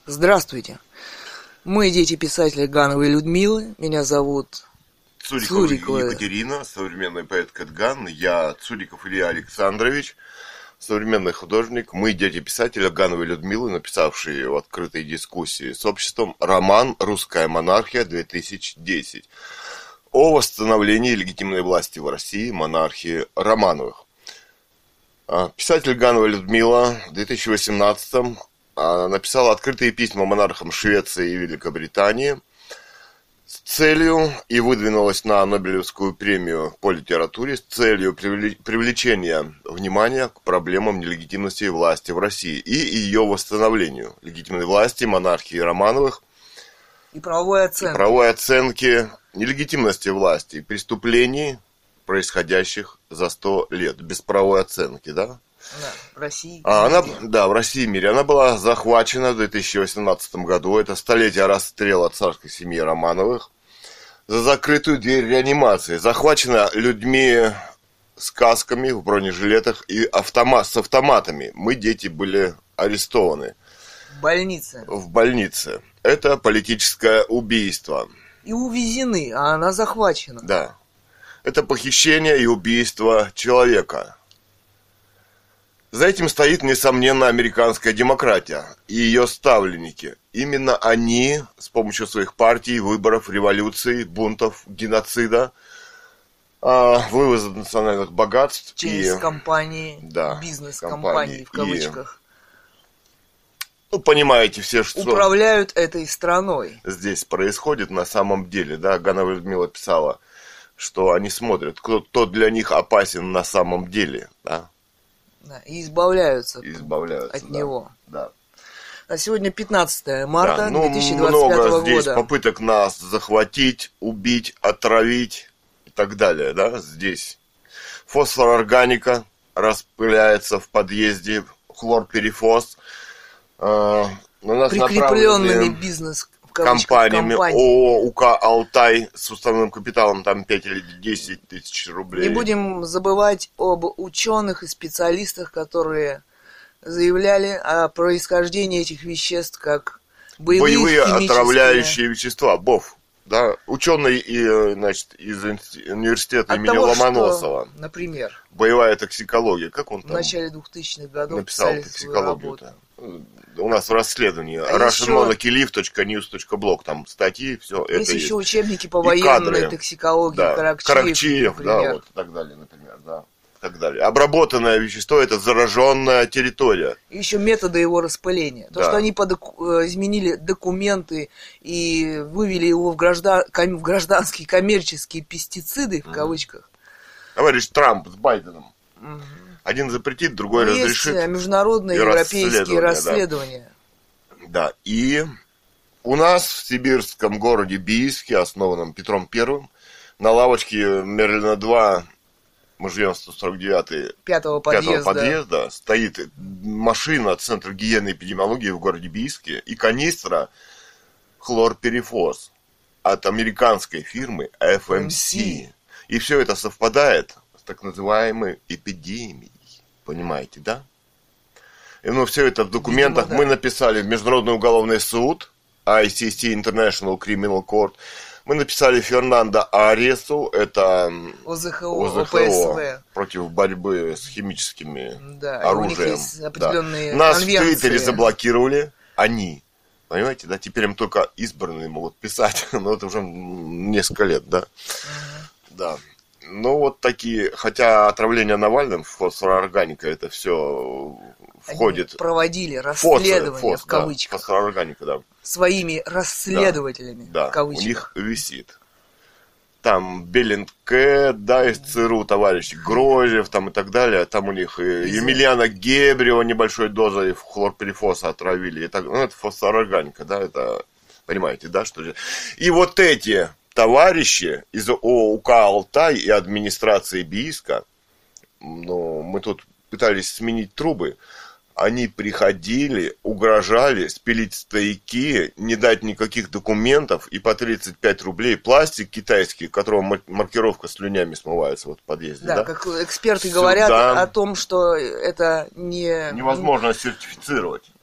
Здравствуйте. Мы дети писателя Гановой Людмилы. Меня зовут Цурикова Екатерина, современный поэт Кэтган. Я Цуриков Илья Александрович, современный художник. Мы дети писателя Гановой Людмилы, написавшие в открытой дискуссии с обществом роман «Русская монархия-2010» о восстановлении легитимной власти в России монархии Романовых. Писатель Ганова Людмила в 2018-м написала открытые письма монархам Швеции и Великобритании с целью и выдвинулась на Нобелевскую премию по литературе с целью привлечения внимания к проблемам нелегитимности власти в России и ее восстановлению легитимной власти монархии Романовых и правовой оценки нелегитимности власти и преступлений, происходящих за 100 лет, без правовой оценки, да? Да, в России. В России и мире. Она была захвачена в 2018 году. Это столетие расстрела царской семьи Романовых за закрытую дверь реанимации. Захвачена людьми с касками в бронежилетах и с автоматами. Мы, дети, были арестованы. В больнице. Это политическое убийство. И увезены, а она захвачена. Да. Это похищение и убийство человека. За этим стоит, несомненно, американская демократия и ее ставленники. Именно они с помощью своих партий, выборов, революций, бунтов, геноцида, вывоза национальных богатств через компании, бизнес-компании в кавычках. Понимаете все, что управляют этой страной. Здесь происходит на самом деле, да, Ганова Людмила писала, что они смотрят, кто для них опасен на самом деле, да. Да, и избавляются от него. Да. А сегодня 15 марта 2025 много года. Здесь попыток нас захватить, убить, отравить и так далее. Да? Здесь фосфорорганика распыляется в подъезде, хлорперифос. Прикрепленными бизнес компаниями ООО УК «Алтай» с уставным капиталом там 5 или 10 тысяч рублей. Не будем забывать об ученых и специалистах, которые заявляли о происхождении этих веществ как боевые отравляющие вещества, БОВ. Да, ученый из университета имени Ломоносова. Что, например, боевая токсикология. Как он там в начале 2000-х годов написал токсикологию-то? У нас в расследовании russianmonarchylive.news.blog, там статьи, все это есть. Еще учебники по военной токсикологии, да. Каракчиев, да, вот, и так далее, например, да. Так далее. Обработанное вещество – это зараженная территория. И еще методы его распыления. То, что они изменили документы и вывели его в гражданские коммерческие пестициды, в кавычках. Товарищ Трамп с Байденом. Один запретит, другой разрешит. Есть международные европейские расследования. Да, и у нас в сибирском городе Бийске, основанном Петром Первым, на лавочке Мерлина 2, мы живем в 149-й, пятого подъезда, стоит машина Центра гигиены и эпидемиологии в городе Бийске и канистра хлорперифос от американской фирмы FMC. И все это совпадает с так называемой эпидемией. Понимаете, да? И все это в документах мы написали в Международный уголовный суд, ICC, International Criminal Court. Мы написали Фернандо Аресу, это ОЗХО против борьбы с химическими оружием. Нас в Твиттере заблокировали, они. Понимаете, да? Теперь им только избранные могут писать, но это уже несколько лет, да? Да. Вот такие, хотя отравление Навальным, фосфорорганика, это все входит. Они проводили расследование, в кавычках. Фосфорорганика, да. Своими расследователями, в кавычках. У них висит. Там Беллинке, из ЦРУ, товарищ Грозев, там и так далее. Там у них Емельяна Гебрева небольшой дозой хлорперифоса отравили. Это фосфорорганика, да, это, понимаете, да, что же. И вот эти товарищи из ОУК «Алтай» и администрации Бийска, мы тут пытались сменить трубы, они приходили, угрожали спилить стояки, не дать никаких документов и по 35 рублей пластик китайский, у которого маркировка слюнями смывается в подъезде. Да, как эксперты говорят о том, что это невозможно сертифицировать.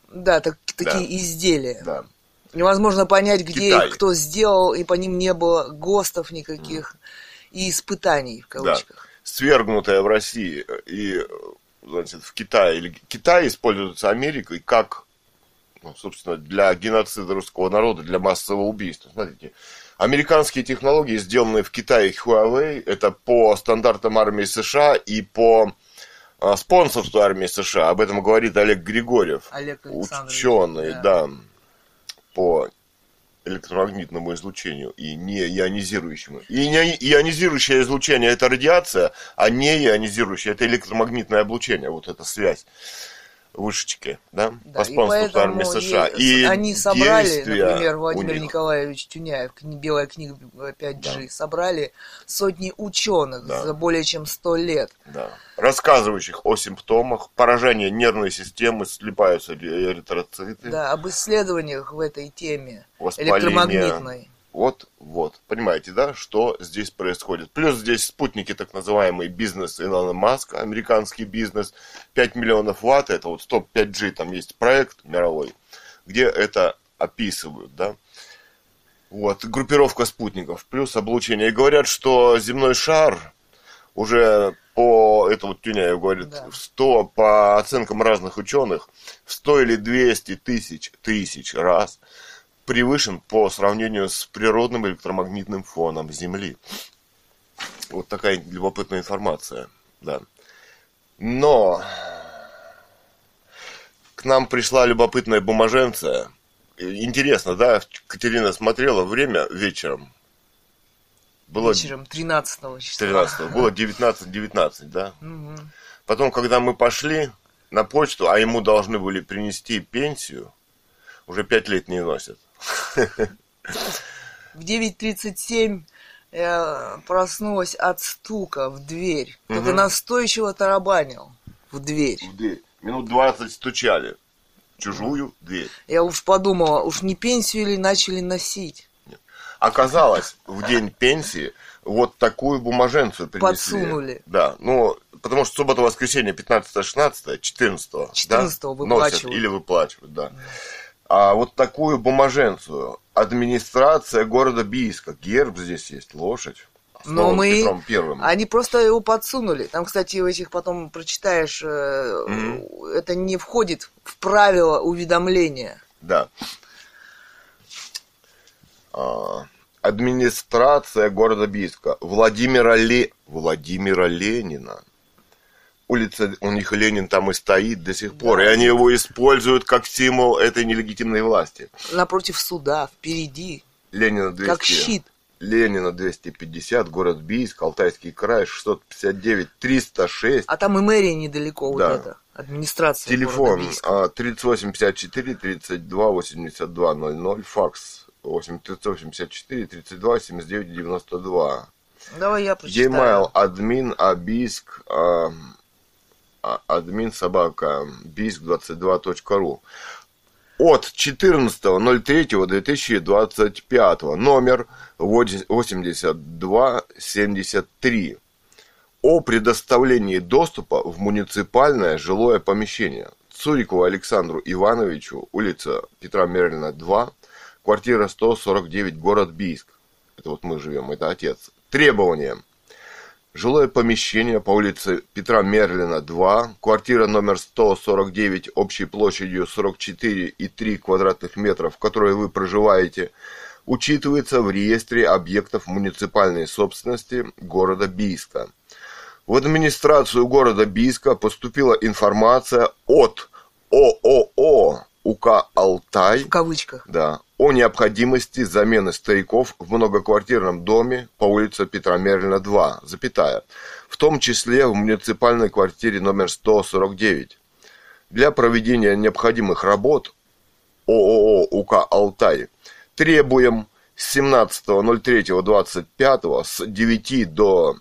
Да, такие изделия. Да. Невозможно понять, где их кто сделал, и по ним не было ГОСТов никаких и испытаний, в кавычках. Да. Свергнутая в России и, значит, в Китае. Или Китай используется Америкой как, собственно, для геноцида русского народа, для массового убийства. Смотрите, американские технологии, сделанные в Китае Huawei, это по стандартам армии США и по спонсорству армии США. Об этом говорит Олег Григорьев, ученый, да, по электромагнитному излучению и неионизирующему. И ионизирующее излучение – это радиация, а неионизирующее – это электромагнитное облучение. Вот эта связь. Вышечки, да, по спонсорству армии США. И они собрали, например, Владимир Николаевич Тюняев, «Белая книга 5G», да. Собрали сотни ученых, да, за более чем 100 лет. Да. Рассказывающих о симптомах поражения нервной системы, слипаются эритроциты. Да, об исследованиях в этой теме электромагнитной. Вот, понимаете, да, что здесь происходит. Плюс здесь спутники, так называемый бизнес Илона Маска, американский бизнес, 5 миллионов ватт, это вот Stop 5G, там есть проект мировой, где это описывают, да. Вот, группировка спутников, плюс облучение. И говорят, что земной шар уже это вот Тюняев говорит, да, 100, по оценкам разных ученых, в 100 или 200 тысяч раз превышен по сравнению с природным электромагнитным фоном Земли. Вот такая любопытная информация, да. Но к нам пришла любопытная бумаженция. Интересно, да, Катерина смотрела время вечером. Было вечером 13 числа. 13 было 19:19, да. Угу. Потом, когда мы пошли на почту, а ему должны были принести пенсию, уже 5 лет не носят. В 9:37 я проснулась от стука в дверь. Кто-то настойчиво тарабанил в дверь. Минут 20 стучали. Чужую дверь. Я уж подумала, уж не пенсию ли начали носить? Нет. Оказалось, в день пенсии вот такую бумаженцию принесли. Подсунули. Да, потому что суббота-воскресенье 15-16, 14-го. 14-го да, выплачивают. Носят или выплачивают, да. А вот такую бумаженцию администрация города Бийска, герб здесь есть, лошадь. Но Петром Первым. Они просто его подсунули. Там, кстати, в этих потом прочитаешь, это не входит в правила уведомления. Да. Администрация города Бийска Владимира Ленина. Улица, у них Ленин там и стоит до сих пор, да, и они его используют как символ этой нелегитимной власти. Напротив суда, впереди. Ленина 200. Как щит. Ленина 250, город Бийск, Алтайский край, 659-306. А там и мэрия недалеко, да, вот это, администрация. Телефон 3854 32 82 00, факс 8384 32 79 92. Давай я прочитаю. E-mail admin abisк админ собака bisк22.ru от 14.03.2025, номер 8273, о предоставлении доступа в муниципальное жилое помещение Цурикову Александру Ивановичу, улица Петра Мерлина, 2, квартира 149, город Бийск. Это вот мы живем, это отец. Требования. Жилое помещение по улице Петра Мерлина, 2, квартира номер 149, общей площадью 44,3 квадратных метров, в которой вы проживаете, учитывается в реестре объектов муниципальной собственности города Бийска. В администрацию города Бийска поступила информация от ООО УК «Алтай», в кавычках, да, о необходимости замены стояков в многоквартирном доме по улице Петра Мерлина, 2, запятая, в том числе в муниципальной квартире номер 149. Для проведения необходимых работ ООО УК «Алтай» требуем с 17.03.25 с 9 до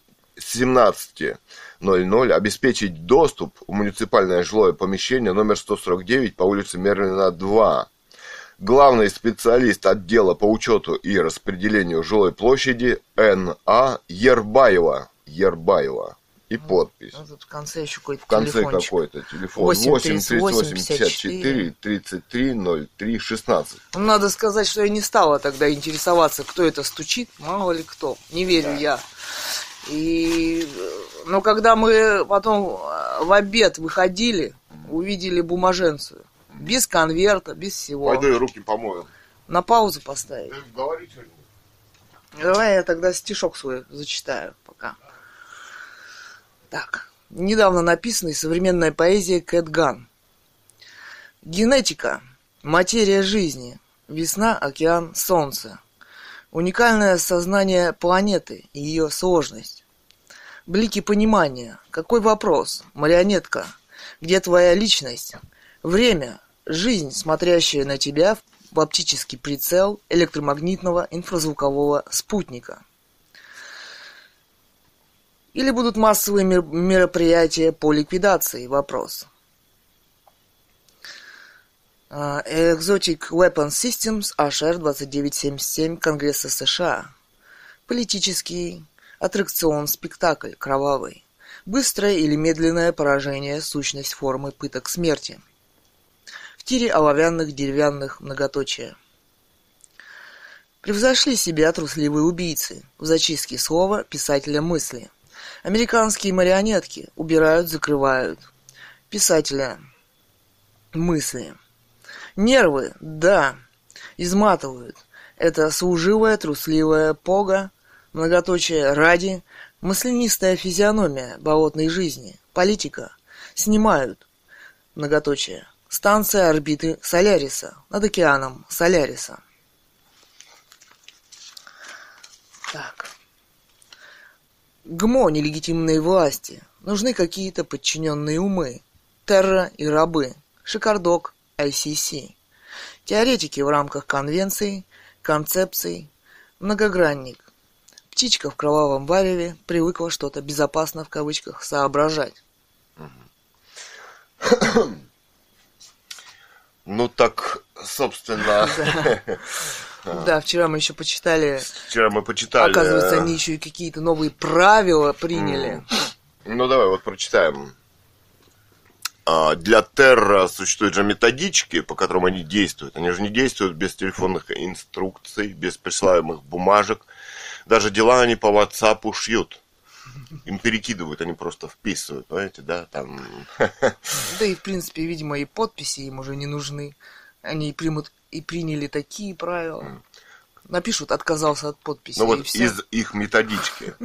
17:00 обеспечить доступ в муниципальное жилое помещение номер 149 по улице Мерлина, 2. Главный специалист отдела по учету и распределению жилой площади Н.А. Ербаева. И и подпись. Тут в конце еще какой-то В конце телефончик. какой-то телефон. 838 54 33 03 16. Надо сказать, что я не стала тогда интересоваться, кто это стучит, мало ли кто. Не верю я. Но когда мы потом в обед выходили, увидели бумаженцию. Без конверта, без всего. Пойду я руки помою. На паузу поставить. Ты говори что-нибудь. Давай я тогда стишок свой зачитаю пока. Так. Недавно написанный современная поэзия Кэт Ган. Генетика. Материя жизни. Весна, океан, солнце. Уникальное сознание планеты и ее сложность. Блики понимания. Какой вопрос? Марионетка. Где твоя личность? Время. Жизнь, смотрящая на тебя в оптический прицел электромагнитного инфразвукового спутника. Или будут массовые мероприятия по ликвидации? Вопрос. Exotic Weapons Systems, HR 2977 Конгресса США. Политический аттракцион-спектакль кровавый. Быстрое или медленное поражение, сущность формы пыток смерти. В тире оловянных, деревянных, многоточия. Превзошли себя трусливые убийцы в зачистке слова писателя мысли. Американские марионетки убирают, закрывают писателя мысли. Нервы, да, изматывают. Это служивая, трусливая пога, многоточие ради, маслянистая физиономия болотной жизни, политика. Снимают, многоточие. Станция орбиты Соляриса, над океаном Соляриса. Так. ГМО нелегитимные власти. Нужны какие-то подчиненные умы. Терра и рабы. Шикардок, ICC. Теоретики в рамках конвенций, концепций. Многогранник. Птичка в кровавом вареве привыкла что-то безопасно в кавычках соображать. Ну так, собственно... Да, вчера мы еще почитали. Вчера мы почитали. Оказывается, они еще и какие-то новые правила приняли. Ну давай, вот прочитаем. Для Терра существуют же методички, по которым они действуют. Они же не действуют без телефонных инструкций, без присылаемых бумажек. Даже дела они по WhatsApp шьют. Им перекидывают, они просто вписывают, понимаете, да, там... Да и, в принципе, видимо, и подписи им уже не нужны. Они примут и приняли такие правила. Напишут, отказался от подписи. Ну вот из их методички,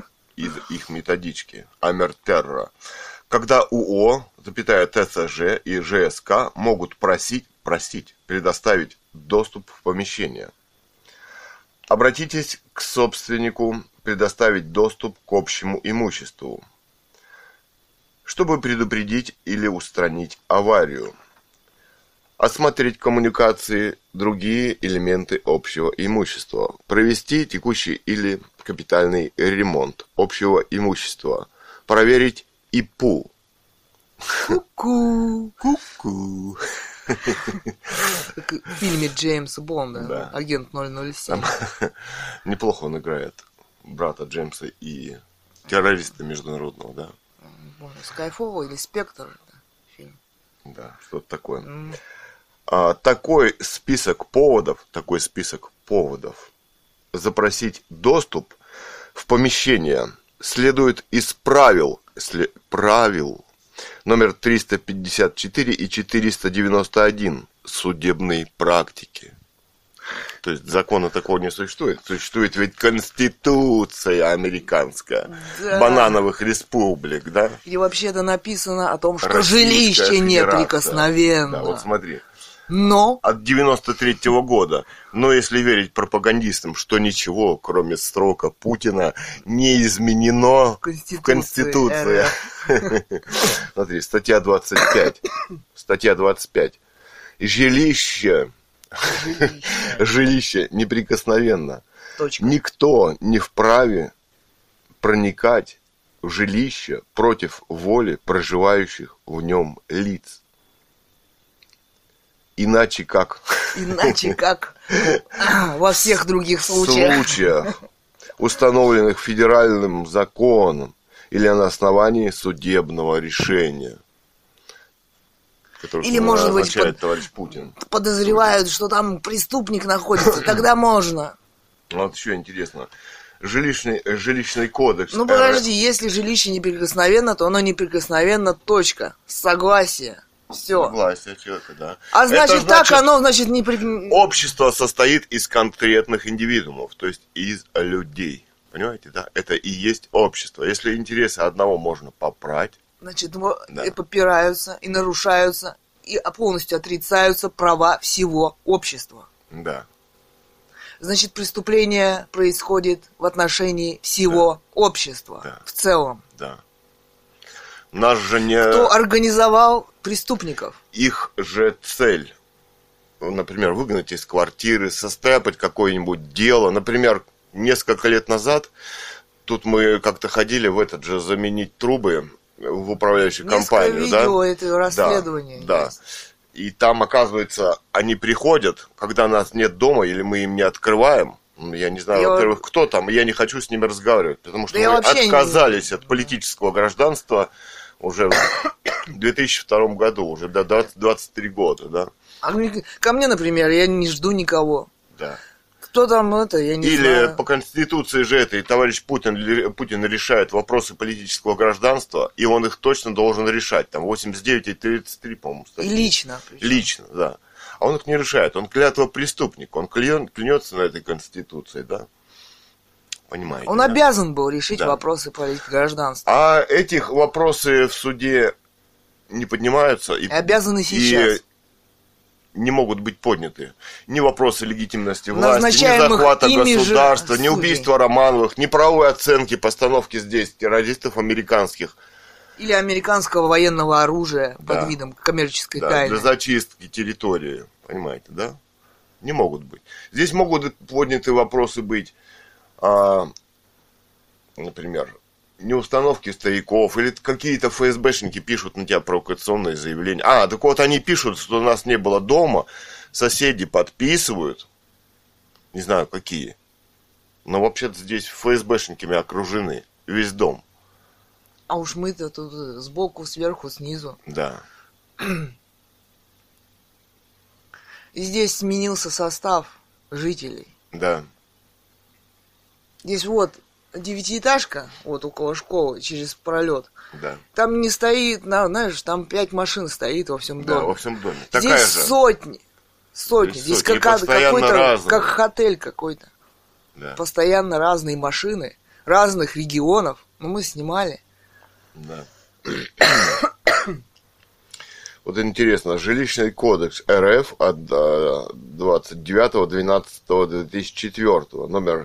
Амертерра, когда УО, ТСЖ и ЖСК могут просить предоставить доступ в помещение. Обратитесь к собственнику предоставить доступ к общему имуществу, чтобы предупредить или устранить аварию. Осмотреть коммуникации, другие элементы общего имущества. Провести текущий или капитальный ремонт общего имущества. Проверить ИПУ. Ку-ку. Ку-ку. Как в фильме Джеймса Бонда, да. Агент 007. Неплохо он играет брата Джеймса и террориста международного, да? Скайфол или Спектр фильм. Да, что-то такое. Такой список поводов, запросить доступ в помещение следует из правил номер 354 и 491 судебной практики. То есть закона такого не существует. Существует ведь Конституция американская, да. Банановых республик, да? И вообще-то написано о том, что Российская жилище неприкосновенно. Да, вот смотри. Но... От 93-го года. Но если верить пропагандистам, что ничего, кроме срока Путина, не изменено в Конституции. Смотри, статья 25. Жилище неприкосновенно. Точка. Никто не вправе проникать в жилище против воли проживающих в нем лиц. Иначе как во всех других случаях, установленных федеральным законом или на основании судебного решения, которое или, может быть, товарищ Путин. Подозревают, что там преступник находится, тогда можно. Вот еще интересно. Жилищный кодекс. Ну подожди, если жилище неприкосновенно, то оно неприкосновенно, точка. Согласие. Все. Согласие человека, да. А значит, так оно, значит, не... Общество состоит из конкретных индивидуумов, то есть из людей. Понимаете, да? Это и есть общество. Если интересы одного можно попрать, значит, и попираются, и нарушаются, и полностью отрицаются права всего общества. Да. Значит, преступление происходит в отношении всего общества в целом. Да. Нас же не... Кто организовал преступников? Их же цель, например, выгнать из квартиры, состряпать какое-нибудь дело. Например, несколько лет назад тут мы как-то ходили в этот же заменить трубы в управляющую компанию. Несколько видео этого расследования. Да. И там, оказывается, они приходят, когда нас нет дома или мы им не открываем. Я не знаю, во-первых, кто там, и я не хочу с ними разговаривать, потому что мы отказались от политического гражданства уже в 2002 году, уже до 23 года, да. А ко мне, например, я не жду никого. Да. Кто там это, я не знаю. Или по Конституции же это, и товарищ Путин решает вопросы политического гражданства, и он их точно должен решать. Там 89 и 33, по-моему, статьи. И лично. Причем. Лично, да. А он их не решает. Он клятва преступник. Он клянется на этой Конституции, да. Понимаете? Он обязан был решить вопросы политического гражданства. А этих вопросы в суде не поднимаются. И обязаны сейчас. И не могут быть подняты. Ни вопросы легитимности власти, ни захвата государства, ни убийства Романовых, ни правовой оценки постановки здесь террористов американских. Или американского военного оружия под видом коммерческой тайны. Для зачистки территории. Понимаете, да? Не могут быть. Здесь могут подняты вопросы быть, например, неустановки стояков, или какие-то ФСБшники пишут на тебя провокационные заявления. Так вот они пишут, что нас не было дома, соседи подписывают, не знаю какие, но вообще-то здесь ФСБшниками окружены, весь дом. А уж мы-то тут сбоку, сверху, снизу. Да. И здесь сменился состав жителей. Да. Здесь вот девятиэтажка, вот около школы, через пролет. Да. Там не стоит, знаешь, там 5 машин стоит во всем доме. Да, во всем доме. Здесь такая сотни. Здесь какой-то, как отель какой-то. Да. Постоянно разные машины, разных регионов. Мы снимали. Да. Вот интересно, жилищный кодекс РФ от 29.12.2004, номер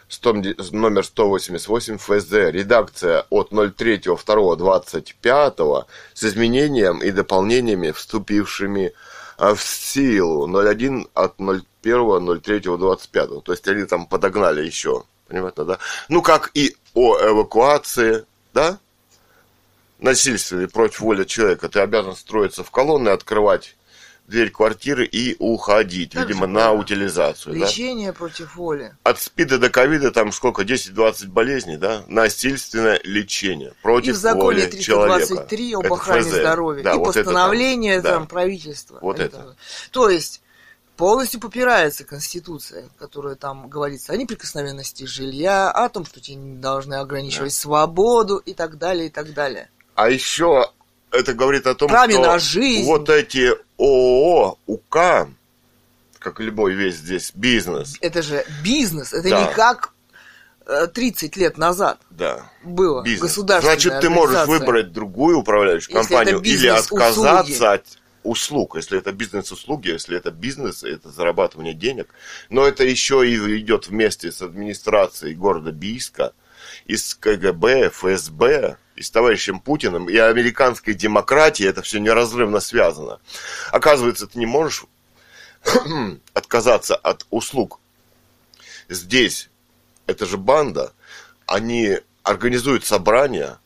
188 ФЗ, редакция от 03.02.25 с изменением и дополнениями, вступившими в силу 01 от 01.03.25. То есть они там подогнали еще, понимаете, да? Ну, как и о эвакуации, да? Насильственный против воли человека. Ты обязан строиться в колонны, открывать дверь квартиры и уходить, так видимо, на утилизацию. Лечение против воли. От СПИДа до ковида там сколько, 10-20 болезней, да? Насильственное лечение против воли человека. И в законе 323 об охране здоровья. Да, и вот постановление там правительства. Вот это. То есть полностью попирается Конституция, которая там говорится о неприкосновенности жилья, о том, что тебе не должны ограничивать свободу и так далее, и так далее. А еще это говорит о том, праве что на жизнь. Вот эти ООО, УК, как любой весь здесь бизнес. Это же бизнес, это не как 30 лет назад было государственная Значит, ты можешь выбрать другую управляющую компанию или отказаться от услуг, если это бизнес-услуги, если это бизнес, это зарабатывание денег. Но это еще и идет вместе с администрацией города Бийска, и с КГБ, ФСБ, и с товарищем Путиным, и американской демократией, это все неразрывно связано. Оказывается, ты не можешь отказаться от услуг. Здесь, это же банда, они организуют собрания,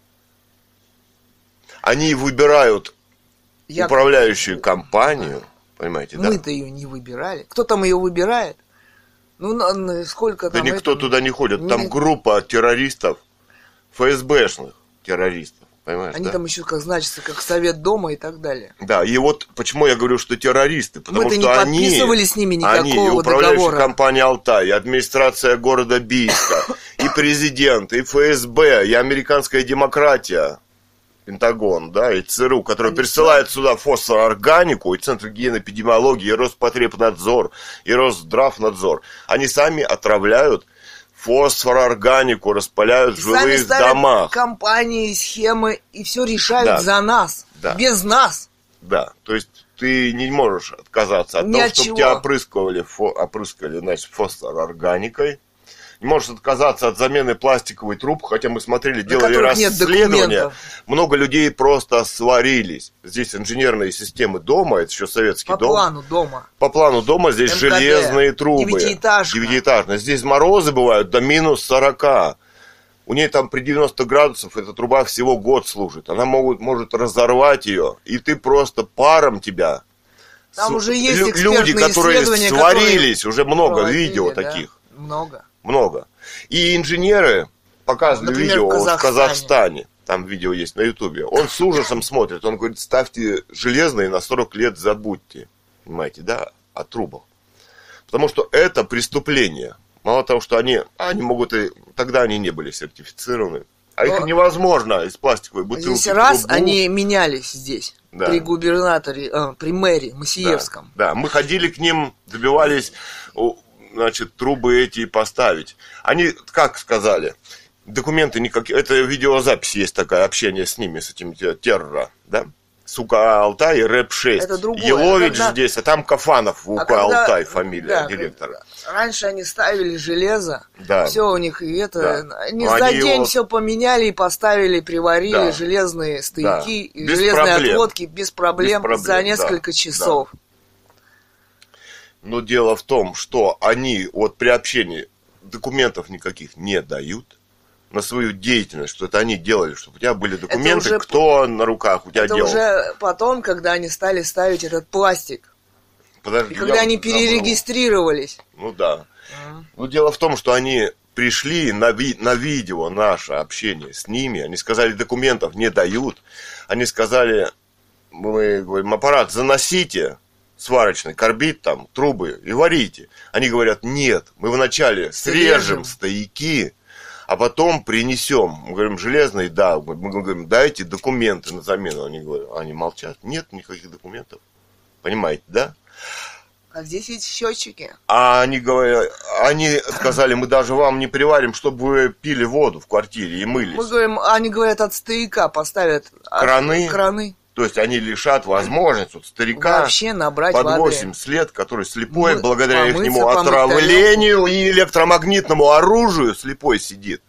они выбирают управляющую компанию, понимаете, да? Мы-то ее не выбирали. Кто там ее выбирает? Ну, сколько там... Да никто туда не ходит. Там группа террористов, ФСБшных террористов. Понимаешь, Они да? там еще как значатся, как Совет Дома и так далее. Да, и вот почему я говорю, что террористы, потому Мы-то что не подписывали с ними никакого они, и управляющая договора. компания «Алтай», и администрация города Бийска, и президент, и ФСБ, и американская демократия, Пентагон, да, и ЦРУ, который присылает сюда фосфорорганику, и Центр гигиены и эпидемиологии, и Роспотребнадзор, и Росздравнадзор. Они сами отравляют фосфорорганику, распыляют в жилых домах. Компании, схемы, и все решают за нас, без нас. Да, то есть ты не можешь отказаться от того, чтобы тебя опрыскали, значит, фосфорорганикой. Не можешь отказаться от замены пластиковой трубы, хотя мы смотрели, делали расследования. Много людей просто сварились. Здесь инженерные системы дома, это еще советский дом. По плану дома. По плану дома здесь МКД, железные трубы. Девятиэтажные. Здесь морозы бывают до минус 40. У нее там при 90 градусов эта труба всего год служит. Она может разорвать ее, и ты просто паром тебя. Там уже есть люди, которые сварились, уже много видео таких. Много. И инженеры показывали видео в Казахстане. Там видео есть на Ютубе. Он с ужасом смотрит. Он говорит, ставьте железные, на 40 лет забудьте. Понимаете, да? О трубах. Потому что это преступление. Мало того, что они могут и... Тогда они не были сертифицированы. А их невозможно из пластиковой бутылки. Здесь раз они менялись здесь. Да. При губернаторе, при мэре Масиевском. Да, мы ходили к ним, добивались... значит, трубы эти поставить. Они, как сказали, документы никакие... Это видеозапись есть такая, общение с ними, с этим террора, да? Сука Алтай и рэп-6. Это другое. Елович здесь, а там Кафанов, Алтай фамилия директора. Раньше они ставили железо, да. Все у них, и это... Они за день все поменяли и поставили, приварили железные стояки, и железные отводки без проблем за несколько часов. Да. Но дело в том, что они вот при общении документов никаких не дают на свою деятельность, что это они делали, чтобы у тебя были документы, уже, кто на руках у тебя это делал. Это уже потом, когда они стали ставить этот пластик. Подожди, и когда они перерегистрировались. Ну да. Но дело в том, что они пришли на видео наше общение с ними, они сказали, документов не дают. Они сказали, мы говорим, аппарат заносите, сварочный, карбид там, трубы и варите. Они говорят, нет, мы вначале срежем стояки, а потом принесем. Мы говорим, железный, да. Мы говорим, дайте документы на замену. Они молчат, нет никаких документов. Понимаете, да? А здесь есть счетчики. А они говорят, они сказали, мы даже вам не приварим, чтобы вы пили воду в квартире и мылись. Мы говорим, они говорят, от стояка поставят краны. То есть они лишат возможность вот старика вообще набрать под 80 лет, который слепой, благодаря их отравлению и электромагнитному оружию слепой сидит.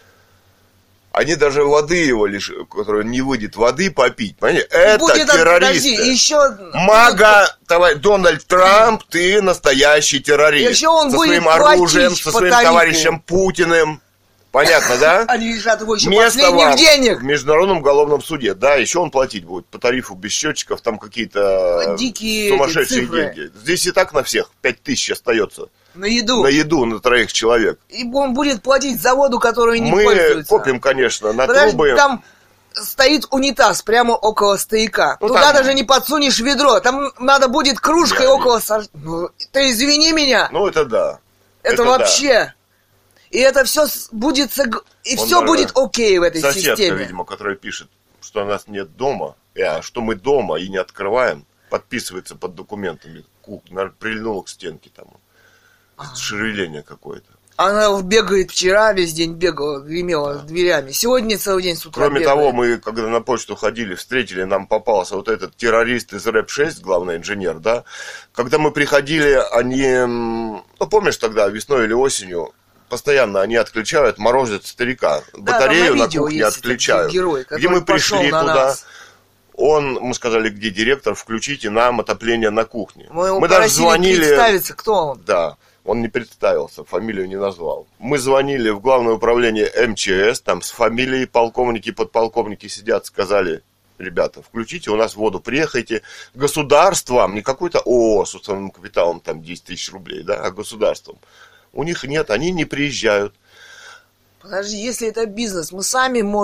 Они даже воды его лишат, который не выйдет воды попить. Понимаете? Это террористы. Еще... Мага, товарищ Дональд Трамп, ты настоящий террорист. Еще он со будет своим оружием, со своим товарищем Путиным. Понятно, да? Они лишат его еще последних денег. В Международном уголовном суде. Да, еще он платить будет по тарифу без счетчиков, там какие-то дикие сумасшедшие деньги. Здесь и так на всех 5000 остается. На еду. На еду, на 3 человек. И он будет платить за воду, которую не пользуется. Мы копим, конечно, на трубы. Там стоит унитаз прямо около стояка. Ну, туда там... даже не подсунешь ведро. Там надо будет кружкой около... Ну, ты извини меня. Ну, это да. Это вообще... Да. И это все будет, и все будет окей в этой соседка, системе. Видимо, который пишет, что у нас нет дома, что мы дома и не открываем, подписывается под документами, прильнула к стенке там, шевеление какое-то. Она бегает вчера, весь день бегала, гремела дверями. Сегодня целый день с утра Кроме того, мы, когда на почту ходили, встретили, нам попался вот этот террорист из рэп-6, главный инженер, да. Когда мы приходили, они, ну, помнишь тогда, весной или осенью, постоянно они отключают, морозят старика. Батарею на кухне отключают. Герой, где мы пришли туда, мы сказали, где директор, включите нам отопление на кухне. Мы даже звонили. Представиться, кто он. Да, он не представился, фамилию не назвал. Мы звонили в главное управление МЧС, там с фамилией полковники и подполковники сидят, сказали, ребята, включите у нас воду, приехайте государством, не какой-то ООО с уставным капиталом, там 10 тысяч рублей, да, а государством. У них нет, они не приезжают. Подожди, если это бизнес, мы сами можем.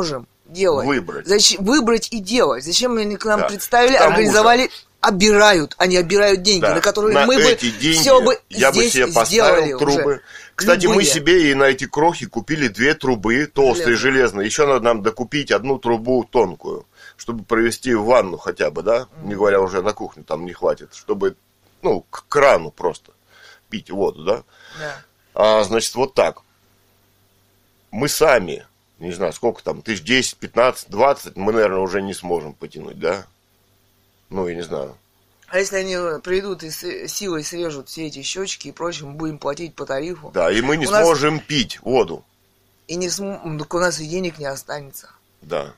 делать. Выбрать. Зачем выбрать и делать? Зачем они к нам Да. представили, организовали, обирают. Они обирают деньги, Да. на которые на мы эти бы деньги все бы я бы здесь себе поставил сделали трубы. уже. Кстати, мы Любые. себе и на эти крохи купили 2 трубы толстые, железные. Еще надо нам докупить 1 трубу тонкую, чтобы провести в ванну хотя бы, да? Не говоря уже на кухню, там не хватит. Чтобы, к крану просто пить воду, да? Да. Значит, вот так. Мы сами, не знаю, сколько там, 10, 15, 20, мы, наверное, уже не сможем потянуть, да? Я не знаю. А если они придут и силой срежут все эти счетчики и прочее, мы будем платить по тарифу. Да, и мы не сможем пить воду. И так у нас и денег не останется. Да.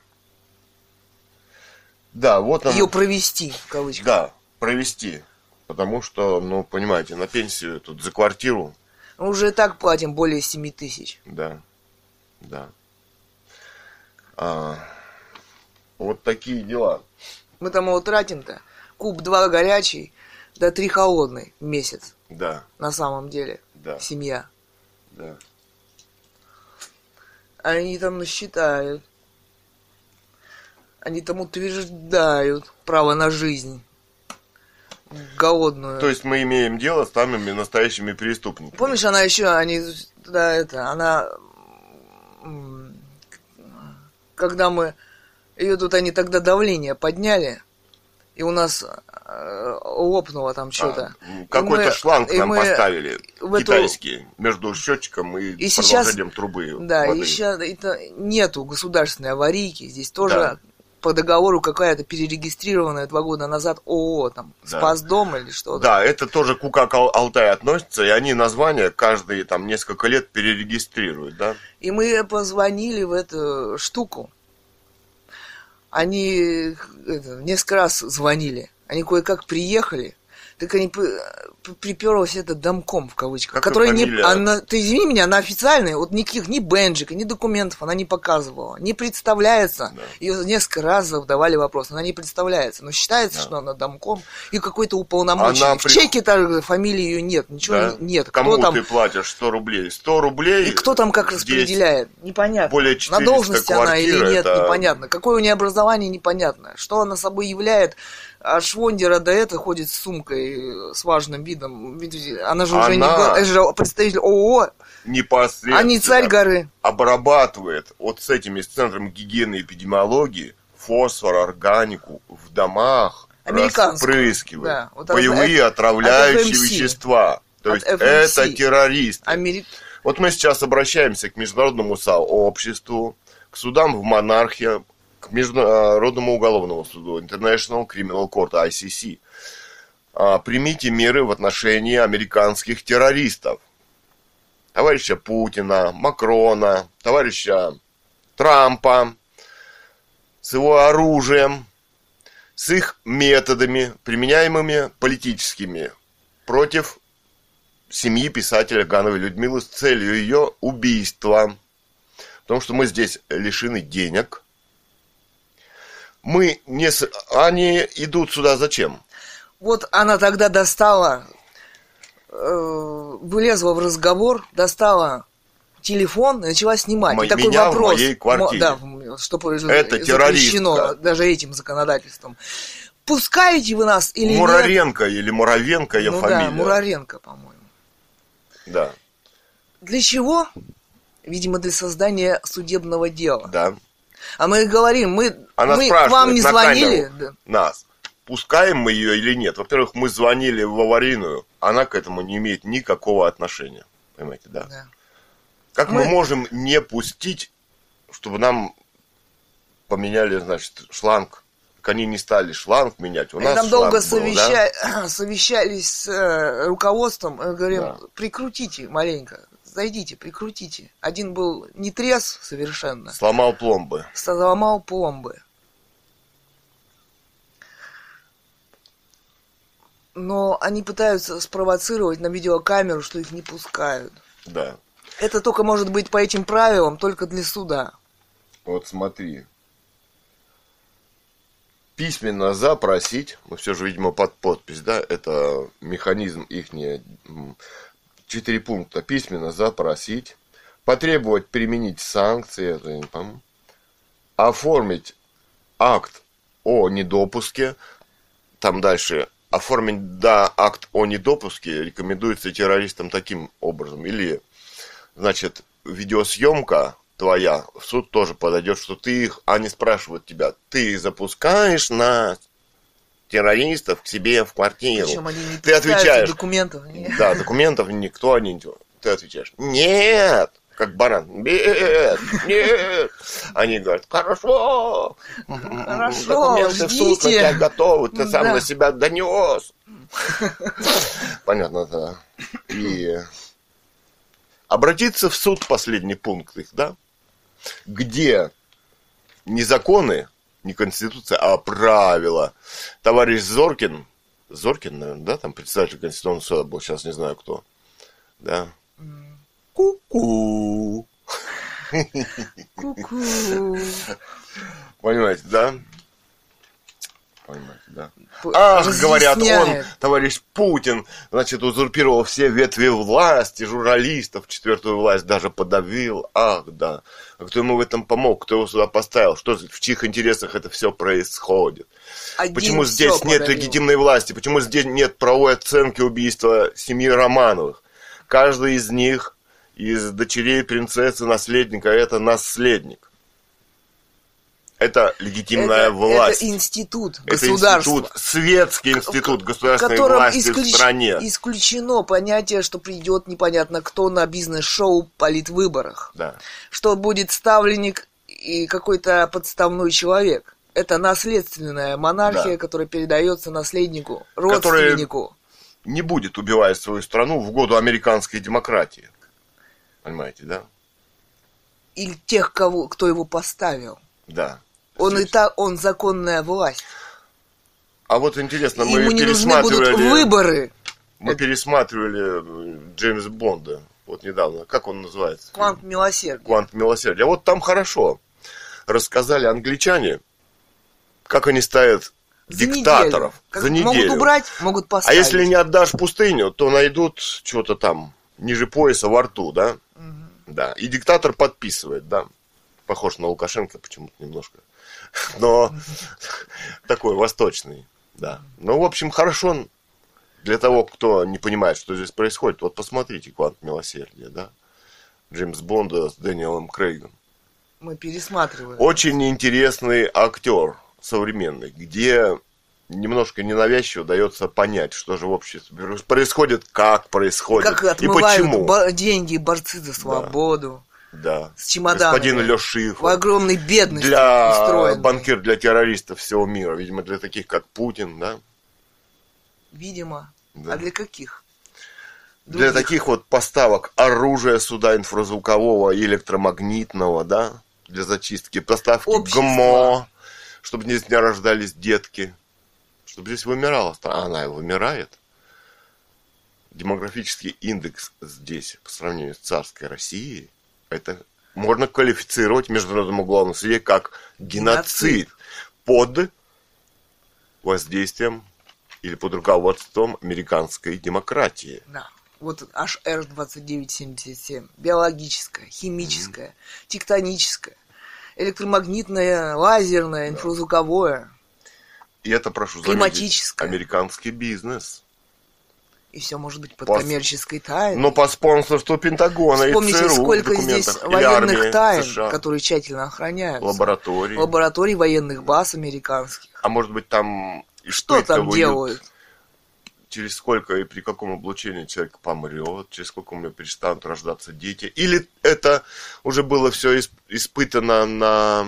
Да, вот ее провести, в кавычках. Да, провести. Потому что, понимаете, на пенсию тут за квартиру. Мы уже и так платим более 7 тысяч. Да. Вот такие дела. Мы там его тратим-то. Куб 2 горячий, да 3 холодный в месяц. Да. На самом деле. Да. Семья. Да. Они там насчитают. Они там утверждают право на жизнь. Голодную. То есть мы имеем дело с самыми настоящими преступниками. Помнишь, она еще, когда мы ее тут, они тогда давление подняли, и у нас лопнуло там что-то. Какой-то шланг нам поставили, китайский, эту... между счетчиком и сейчас, продолжением трубы. Да, воды. и сейчас нету государственной аварийки, здесь тоже по договору какая-то перерегистрированная 2 года назад ООО, там, Спасдом или что-то. Да, это тоже к УК Алтай относится, и они названия каждые там несколько лет перерегистрируют, да? И мы позвонили в эту штуку. Они несколько раз звонили. Они кое-как приехали. Так они приперлась этот домком, в кавычках. Которая ты извини меня, она официальная. Вот никаких ни бенджика, ни документов она не показывала. Не представляется. Да. Ее несколько раз задавали вопрос. Она не представляется. Но считается, что она домком. И какой-то уполномоченный. В чеке-то фамилии ее нет. Ничего нет. Кому ты платишь 100 рублей? 100 рублей. И кто там как распределяет? Непонятно. Более 400 на должности она или нет, это... непонятно. Какое у нее образование, непонятно. Что она собой являет. А Швондера до этого ходит с сумкой, с важным видом. Она же уже не представитель ООО, непосредственно а не царь горы. Обрабатывает с Центром гигиены и эпидемиологии фосфор, органику в домах, распрыскивает боевые отравляющие вещества. То есть это террористы. Вот мы сейчас обращаемся к международному сообществу, к судам в монархии, к Международному уголовному суду, International Criminal Court, ICC. Примите меры в отношении американских террористов. Товарища Путина, Макрона, товарища Трампа, с его оружием, с их методами, применяемыми политическими, против семьи писателя Гановой Людмилы с целью ее убийства. Потому что мы здесь лишены денег. Они идут сюда зачем? Вот она тогда достала, вылезла в разговор, достала телефон и начала снимать. И такой вопрос. В моей квартире. Да, что это запрещено даже этим законодательством. Пускаете вы нас или Муравенко нет? Или Муравенко ее фамилия. Да, Муравенко, по-моему. Да. Для чего? Видимо, для создания судебного дела. Да. А мы говорим, мы к вам не звонили? Нас. Пускаем мы ее или нет? Во-первых, мы звонили в аварийную, она к этому не имеет никакого отношения. Понимаете, да? Да. Как мы можем не пустить, чтобы нам поменяли, шланг? Так они не стали шланг менять. У нас там долго был, совещались с руководством, говорим, прикрутите маленько. Зайдите, прикрутите. Один был не трезв совершенно. Сломал пломбы. Но они пытаются спровоцировать на видеокамеру, что их не пускают. Да. Это только может быть по этим правилам, только для суда. Вот смотри. Письменно запросить, все же, видимо, под подпись, да, это механизм ихний. 4 пункта. Письменно запросить, потребовать применить санкции, оформить акт о недопуске, там дальше, оформить, акт о недопуске рекомендуется террористам таким образом. Или, значит, видеосъемка твоя в суд тоже подойдет, что ты их, они спрашивают тебя, ты запускаешь на террористов к себе в квартиру. Причем они не ты отвечаешь, документов. Да, документов никто не... Ты отвечаешь, нет, как баран, нет, нет. Они говорят, хорошо, документы в суд на тебя готовы, ты сам на себя донес. Понятно, да. И обратиться в суд, последний пункт их, да, где не законы, не конституция, а правила. Товарищ Зоркин, наверное, да, там председатель Конституционного суда был, сейчас не знаю кто, да. Ку-ку. Ку-ку. Понимаете, да? Ах, говорят, он, товарищ Путин, значит, узурпировал все ветви власти, журналистов, четвертую власть даже подавил. Ах, да. А кто ему в этом помог? Кто его сюда поставил? Что, в чьих интересах это все происходит? Почему здесь нет легитимной власти? Почему здесь нет правовой оценки убийства семьи Романовых? Каждый из них, из дочерей принцессы, наследника, это наследник. Это легитимная власть. Это институт государства. Это светский институт государственной власти в стране. Исключено понятие, что придет непонятно кто на бизнес-шоу политвыборах. Да. Что будет ставленник и какой-то подставной человек. Это наследственная монархия, которая передается наследнику, родственнику. Который не будет убивать свою страну в году американской демократии. Понимаете, да? Или тех, кто его поставил. Да. Он законная власть. А вот интересно, мы ему не нужны будут выборы. Мы пересматривали Джеймса Бонда вот недавно. Как он называется? «Квант милосердия». «Квант милосердия». А вот там хорошо рассказали англичане, как они ставят диктаторов. За неделю. Могут убрать, могут поставить. А если не отдашь пустыню, то найдут что-то там ниже пояса во рту, да? Угу. Да. И диктатор подписывает, да. Похож на Лукашенко почему-то немножко. Но такой восточный, да. Ну, в общем, хорошо для того, кто не понимает, что здесь происходит. Вот посмотрите «Квант милосердия», да. Джеймс Бонда с Дэниелом Крейгом. Мы пересматриваем. Очень интересный актер современный, где немножко ненавязчиво дается понять, что же в обществе происходит, как происходит и отмывают и почему. Деньги борцы за свободу. Да. С чемоданами. Господин Лё Шифр. В огромной бедности устроен. Банкир для террористов всего мира. Видимо, для таких, как Путин, да? Видимо. Да. А для каких? Для таких вот поставок оружия сюда, инфразвукового и электромагнитного, да? Для зачистки. Поставки ГМО. Чтобы здесь не рождались детки. Чтобы здесь вымирала страна. Она и вымирает. Демографический индекс здесь, по сравнению с царской Россией, это можно квалифицировать в Международном уголовном суде как геноцид под воздействием или под руководством американской демократии. Да. Вот HR2977. Биологическое, химическое, тектоническое, электромагнитное, лазерное, инфразвуковое. И это, прошу заметить, американский бизнес. И все может быть под коммерческой тайной. Но по спонсорству Пентагона. Вспомните, и ЦРУ сколько здесь военных тайн, США, которые тщательно охраняются. Лабораторий военных баз американских. А может быть там... Что там делают? Через сколько и при каком облучении человек помрет, через сколько у него перестанут рождаться дети. Или это уже было все испытано на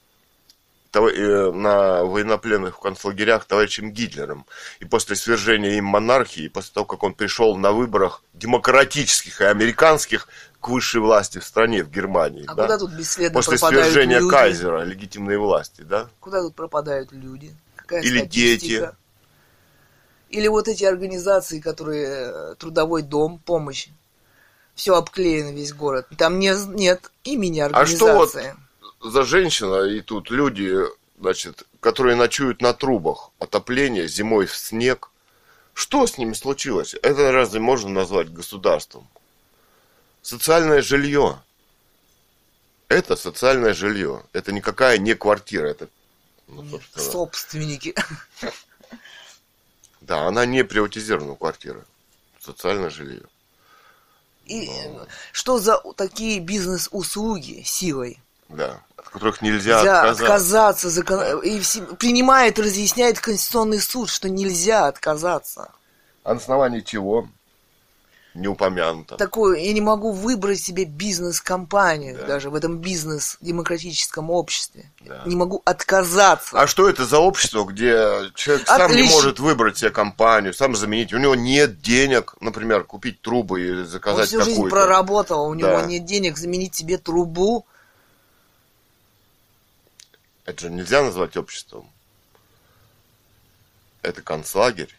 военнопленных в концлагерях товарищем Гитлером. И после свержения им монархии, после того, как он пришел на выборах демократических и американских к высшей власти в стране, в Германии. А да? Куда тут бесследно после пропадают свержения люди? кайзера, легитимной власти, да? Куда тут пропадают люди? Какая или статистика? Дети. Или вот эти организации, которые трудовой дом, помощь. Все обклеено, весь город. Там нет имени организации. А что вот за женщина, и тут люди, значит, которые ночуют на трубах, отопление, зимой в снег. Что с ними случилось? Это разве можно назвать государством? Социальное жилье. Это социальное жилье. Это никакая не квартира. Это, собственники. Да, она не приватизирована, квартира. Социальное жилье. И что за такие бизнес-услуги силой? Да, от которых нельзя отказаться. И принимает, разъясняет Конституционный суд, что нельзя отказаться. А на основании чего? Не упомянуто. Такую, я не могу выбрать себе бизнес-компанию, даже в этом бизнес-демократическом обществе. Да. Не могу отказаться. А что это за общество, где человек сам не может выбрать себе компанию, сам заменить? У него нет денег, например, купить трубы и заказать какую-то. Он всю жизнь проработал, у него нет денег заменить себе трубу. Это же нельзя назвать обществом. Это концлагерь.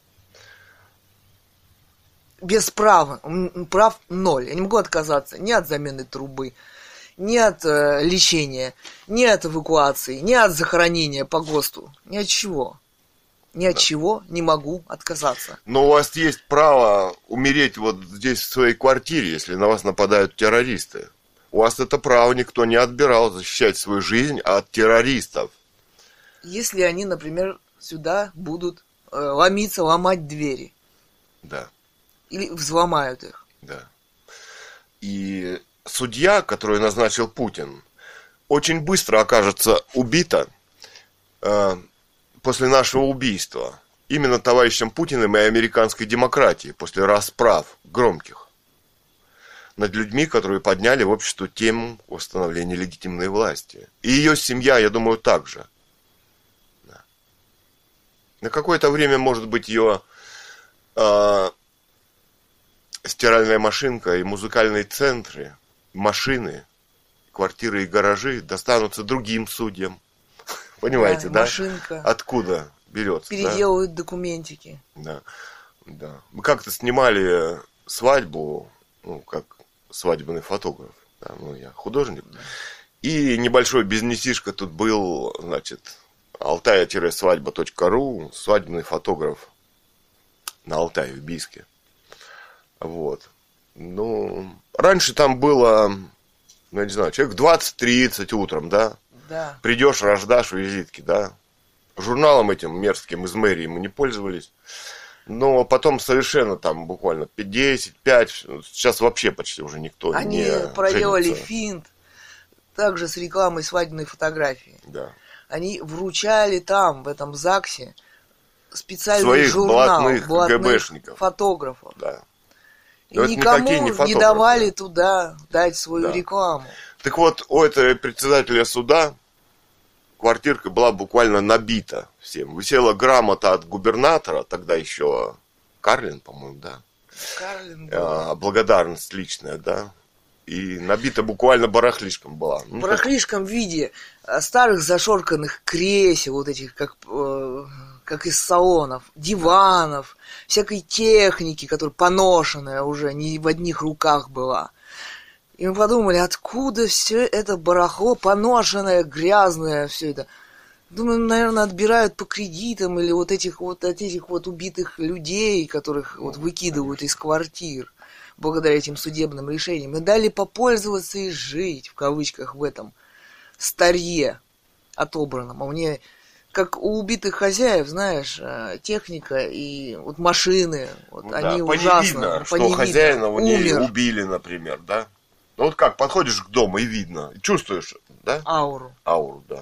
Без права. Прав 0. Я не могу отказаться ни от замены трубы, ни от лечения, ни от эвакуации, ни от захоронения по ГОСТу. Ни от чего. Ни от чего не могу отказаться. Но у вас есть право умереть вот здесь в своей квартире, если на вас нападают террористы. У вас это право никто не отбирал, защищать свою жизнь от террористов. Если они, например, сюда будут ломать двери. Да. Или взломают их. Да. И судья, который назначил Путин, очень быстро окажется убита после нашего убийства. Именно товарищем Путиным и американской демократии, после расправ громких над людьми, которые подняли в обществе тему восстановления легитимной власти. И ее семья, я думаю, также. Да. На какое-то время, может быть, ее стиральная машинка и музыкальные центры, машины, квартиры и гаражи достанутся другим судьям. Понимаете, да? Машинка. Откуда берется? Переделывают документики. Да, да. Мы как-то снимали свадьбу, как свадебный фотограф. Да, я художник. И небольшой бизнесишка тут был, значит, altaya-свадьба.ру, свадебный фотограф на Алтае, в Бийске. Вот. Раньше там было, я не знаю, человек 20-30 утром, да? Да. Придешь, рождашь визитки, да? Журналом этим мерзким из мэрии мы не пользовались. Но потом совершенно там буквально 10, 5, сейчас вообще почти уже никто Они не проделали женится. финт, также с рекламой свадебной фотографии. Да. Они вручали там, в этом ЗАГСе, специальный своих журнал блатных КГБшников. Фотографов. Да. И никому не давали туда дать свою рекламу. Так вот, у этого председателя суда квартирка была буквально набита всем. Висела грамота от губернатора, тогда еще Карлин, по-моему, да? Карлин был. Благодарность личная, да? И набита буквально барахлишком была. Барахлишком в виде старых зашорканных кресел, вот этих, как из салонов, диванов, всякой техники, которая поношенная уже, не в одних руках была. И мы подумали, откуда все это барахло, поношенное, грязное, все это. Думаю, наверное, отбирают по кредитам или от этих убитых людей, которых выкидывают из квартир благодаря этим судебным решениям. И дали попользоваться и жить, в кавычках, в этом старье отобранном. А мне, как у убитых хозяев, знаешь, техника и машины, они ужасно. Видно, что хозяина у ней убили, например, да? Вот как, подходишь к дому и видно, чувствуешь, да? Ауру, да.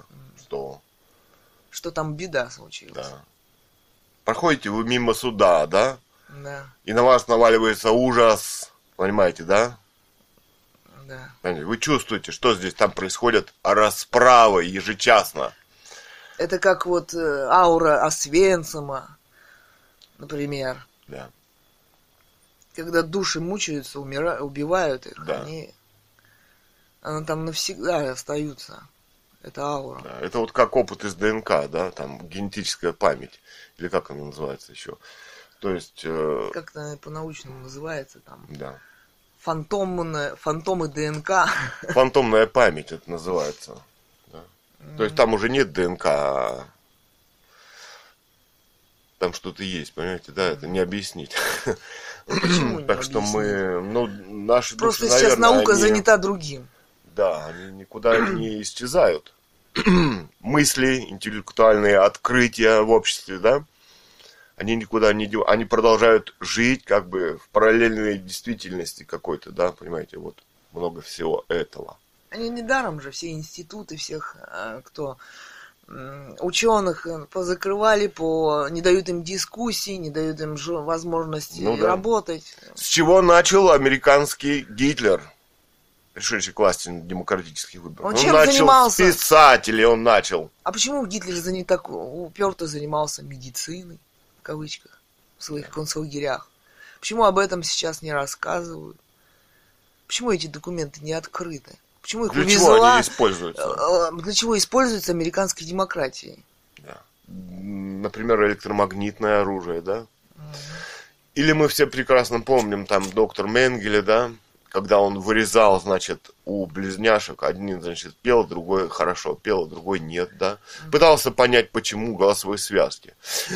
Что там беда случилась. Да. Проходите вы мимо суда, да? Да. И на вас наваливается ужас, понимаете, да? Да. Вы чувствуете, что здесь там происходит расправы ежечасно. Это как аура Освенцима, например. Да. Когда души мучаются, убивают их, они там навсегда остаются. Это аура. Да, это как опыт из ДНК, да, там генетическая память, или как она называется еще. То есть... Как это по-научному называется там? Да. Фантомы ДНК. Фантомная память это называется. Да. То есть там уже нет ДНК, а там что-то есть, понимаете, да, это не объяснить. Почему не Так что мы, наши просто души, сейчас наверное, наука занята другим. Да, они никуда не исчезают. Мысли, интеллектуальные открытия в обществе, да, они никуда не идут, они продолжают жить как бы в параллельной действительности какой-то, да, понимаете, вот много всего этого. Они недаром же все институты, всех, кто ученых позакрывали, не дают им дискуссий, не дают им возможности работать. С чего начал американский Гитлер, пришедший к власти на демократических выборах? Он чем начал занимался? С писателей он начал. А почему Гитлер не так уперто занимался медициной, в кавычках, в своих концлагерях? Почему об этом сейчас не рассказывают? Почему эти документы не открыты? Почему их Для чего они используются? Для чего используются американской демократией? Да. Например, электромагнитное оружие, да? Или мы все прекрасно помним там доктор Менгеле, да? Когда он вырезал, значит, у близняшек, один, значит, пел, другой хорошо пел, другой нет, да? Пытался понять, почему голосовые связки.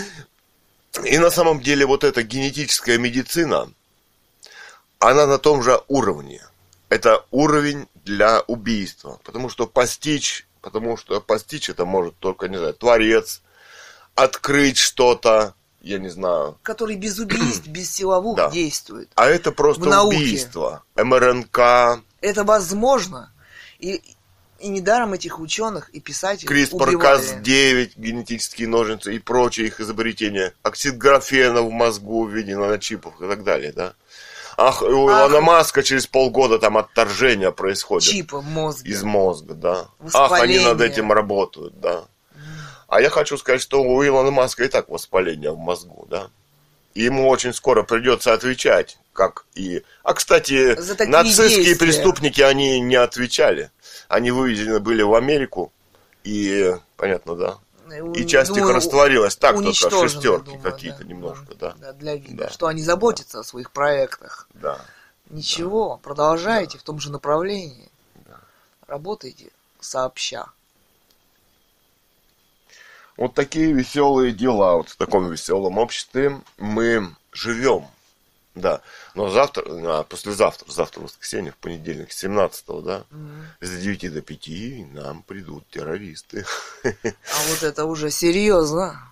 И на самом деле вот эта генетическая медицина, она на том же уровне. Это уровень для убийства. Потому что постичь это может только, не знаю, творец, открыть что-то, я не знаю. Который без убийств, без силовых действует. А это просто убийство. МРНК. Это возможно. И недаром этих ученых и писателей CRISPR-Cas9, генетические ножницы и прочие их изобретения. Оксид графена в мозгу введено на чипах и так далее, да? У Илона Маска через полгода там отторжение происходит. Чипа мозга. Из мозга, да. Они над этим работают, да. А я хочу сказать, что у Илона Маска и так воспаление в мозгу, да. И ему очень скоро придется отвечать, как и... кстати, нацистские преступники, они не отвечали. Они вывезены были в Америку, и, понятно, да. И часть их растворилась так только, шестерки какие-то немножко, да. Для вида, что они заботятся о своих проектах. Да. Ничего, продолжайте в том же направлении. Да. Работайте сообща. Вот такие веселые дела, вот в таком веселом обществе мы живем. Да, но завтра воскресенье, в понедельник, 17-го, да, с 9 до 5 нам придут террористы. А вот это уже серьезно.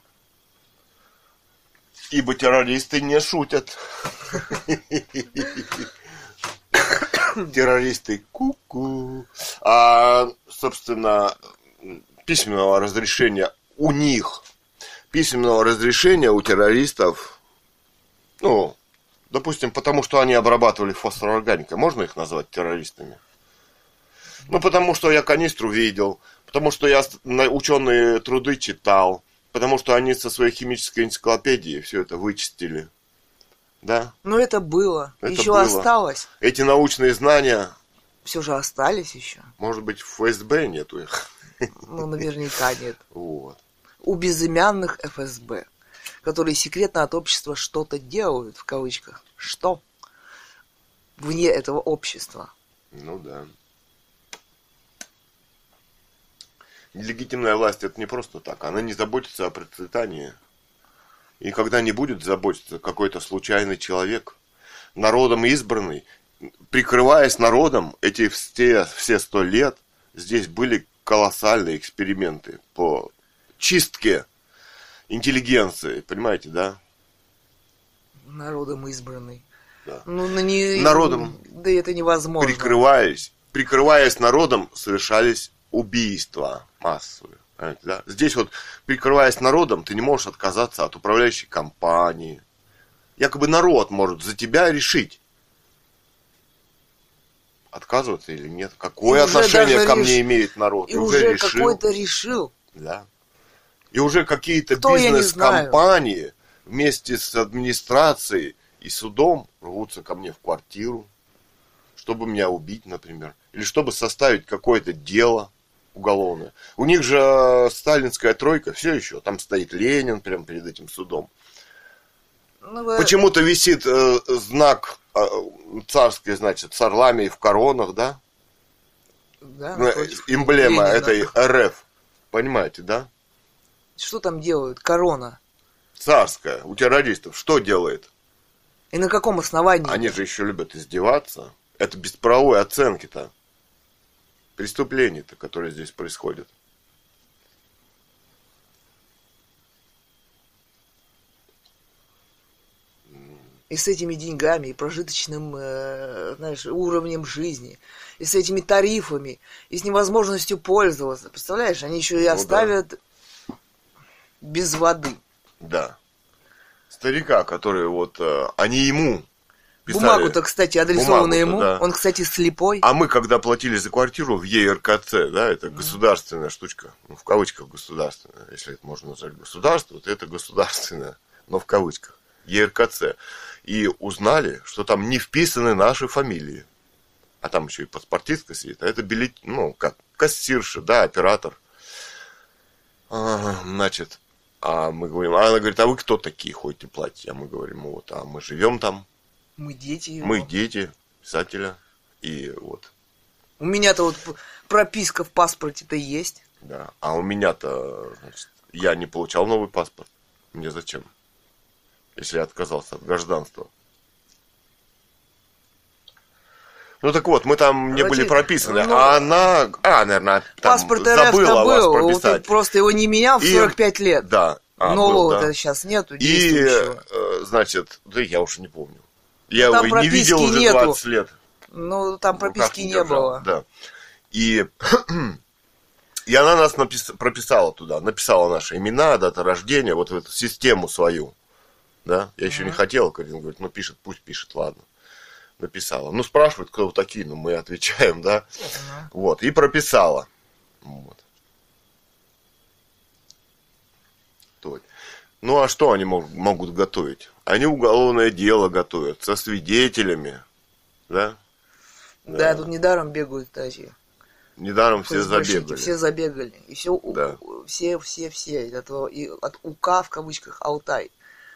Ибо террористы не шутят. Террористы ку-ку. Собственно, письменного разрешения у них, письменного разрешения у террористов, допустим, потому что они обрабатывали фосфорорганикой. Можно их назвать террористами? Потому что я канистру видел, потому что я ученые труды читал, потому что они со своей химической энциклопедии все это вычистили. Да? Но это было. Еще осталось. Эти научные знания... Все же остались еще. Может быть, в ФСБ нету их? Наверняка нет. Вот. У безымянных ФСБ, которые секретно от общества что-то делают, в кавычках. Что? Вне этого общества. Да. Нелегитимная власть — это не просто так. Она не заботится о процветании. И когда не будет заботиться какой-то случайный человек, народом избранный, прикрываясь народом, эти все 100 лет здесь были колоссальные эксперименты по чистке интеллигенции, понимаете, да? Народом избранный. Да. Народом. Да это невозможно. Прикрываясь народом, совершались убийства массовые. Понимаете, да? Здесь вот, прикрываясь народом, ты не можешь отказаться от управляющей компании. Якобы народ может за тебя решить, отказываться или нет. Какое отношение ко мне имеет народ? И уже какой-то решил. Да. И уже какие-то бизнес-компании вместе с администрацией и судом рвутся ко мне в квартиру, чтобы меня убить, например. Или чтобы составить какое-то дело уголовное. У них же сталинская тройка все еще. Там стоит Ленин прямо перед этим судом. Почему-то висит знак царской, значит, с орлами и в коронах, да? Да. Эмблема этой РФ. Понимаете, да? Что там делают? Корона. Царская. У террористов что делает? И на каком основании? Они же еще любят издеваться. Это без правовой оценки-то. преступлений-то, которые здесь происходят. И с этими деньгами, и прожиточным, знаешь, уровнем жизни, и с этими тарифами, и с невозможностью пользоваться. Представляешь, они еще и оставят без воды. Да. Старика, который вот, они ему писали. Бумагу-то, кстати, адресованную ему. Да. Он, кстати, слепой. А мы, когда платили за квартиру в ЕРКЦ, да, это государственная штучка, ну, в кавычках государственная, если это можно назвать государство, то это государственное, но в кавычках, ЕРКЦ. И узнали, что там не вписаны наши фамилии. А там еще и паспортистка сидит. А это ну, как кассирша, да, оператор. Значит, а мы говорим, а она говорит, а вы кто такие, ходите платите? А мы говорим, вот, а мы живем там. Мы дети его. Мы дети писателя. И вот. У меня-то вот прописка в паспорте-то есть. Да. А у меня-то, значит, я не получал новый паспорт. Мне зачем? Если я отказался от гражданства. Ну так вот, мы там не были прописаны, а она, наверное, там паспорт забыла вас был, прописать. Вот просто его не менял в 45 лет. Да. Нового-то сейчас нету действующего. Значит, да я уж не помню. Я там его не видел уже 20 лет. Ну, там прописки не было. Да. И она нас прописала туда, написала наши имена, дата рождения, вот в эту систему свою. Да? Я еще не хотел, Карина говорит, ну пишет, пусть пишет, ладно. Написала. Ну, спрашивают, кто вы такие, ну, мы отвечаем, да. Вот, и прописала. Вот. Ну, а что они могут готовить? Они уголовное дело готовят со свидетелями, да? Да, тут недаром бегают эти. Недаром все забегали. Все забегали. И все, да. все. И от УК, в кавычках, Алтай.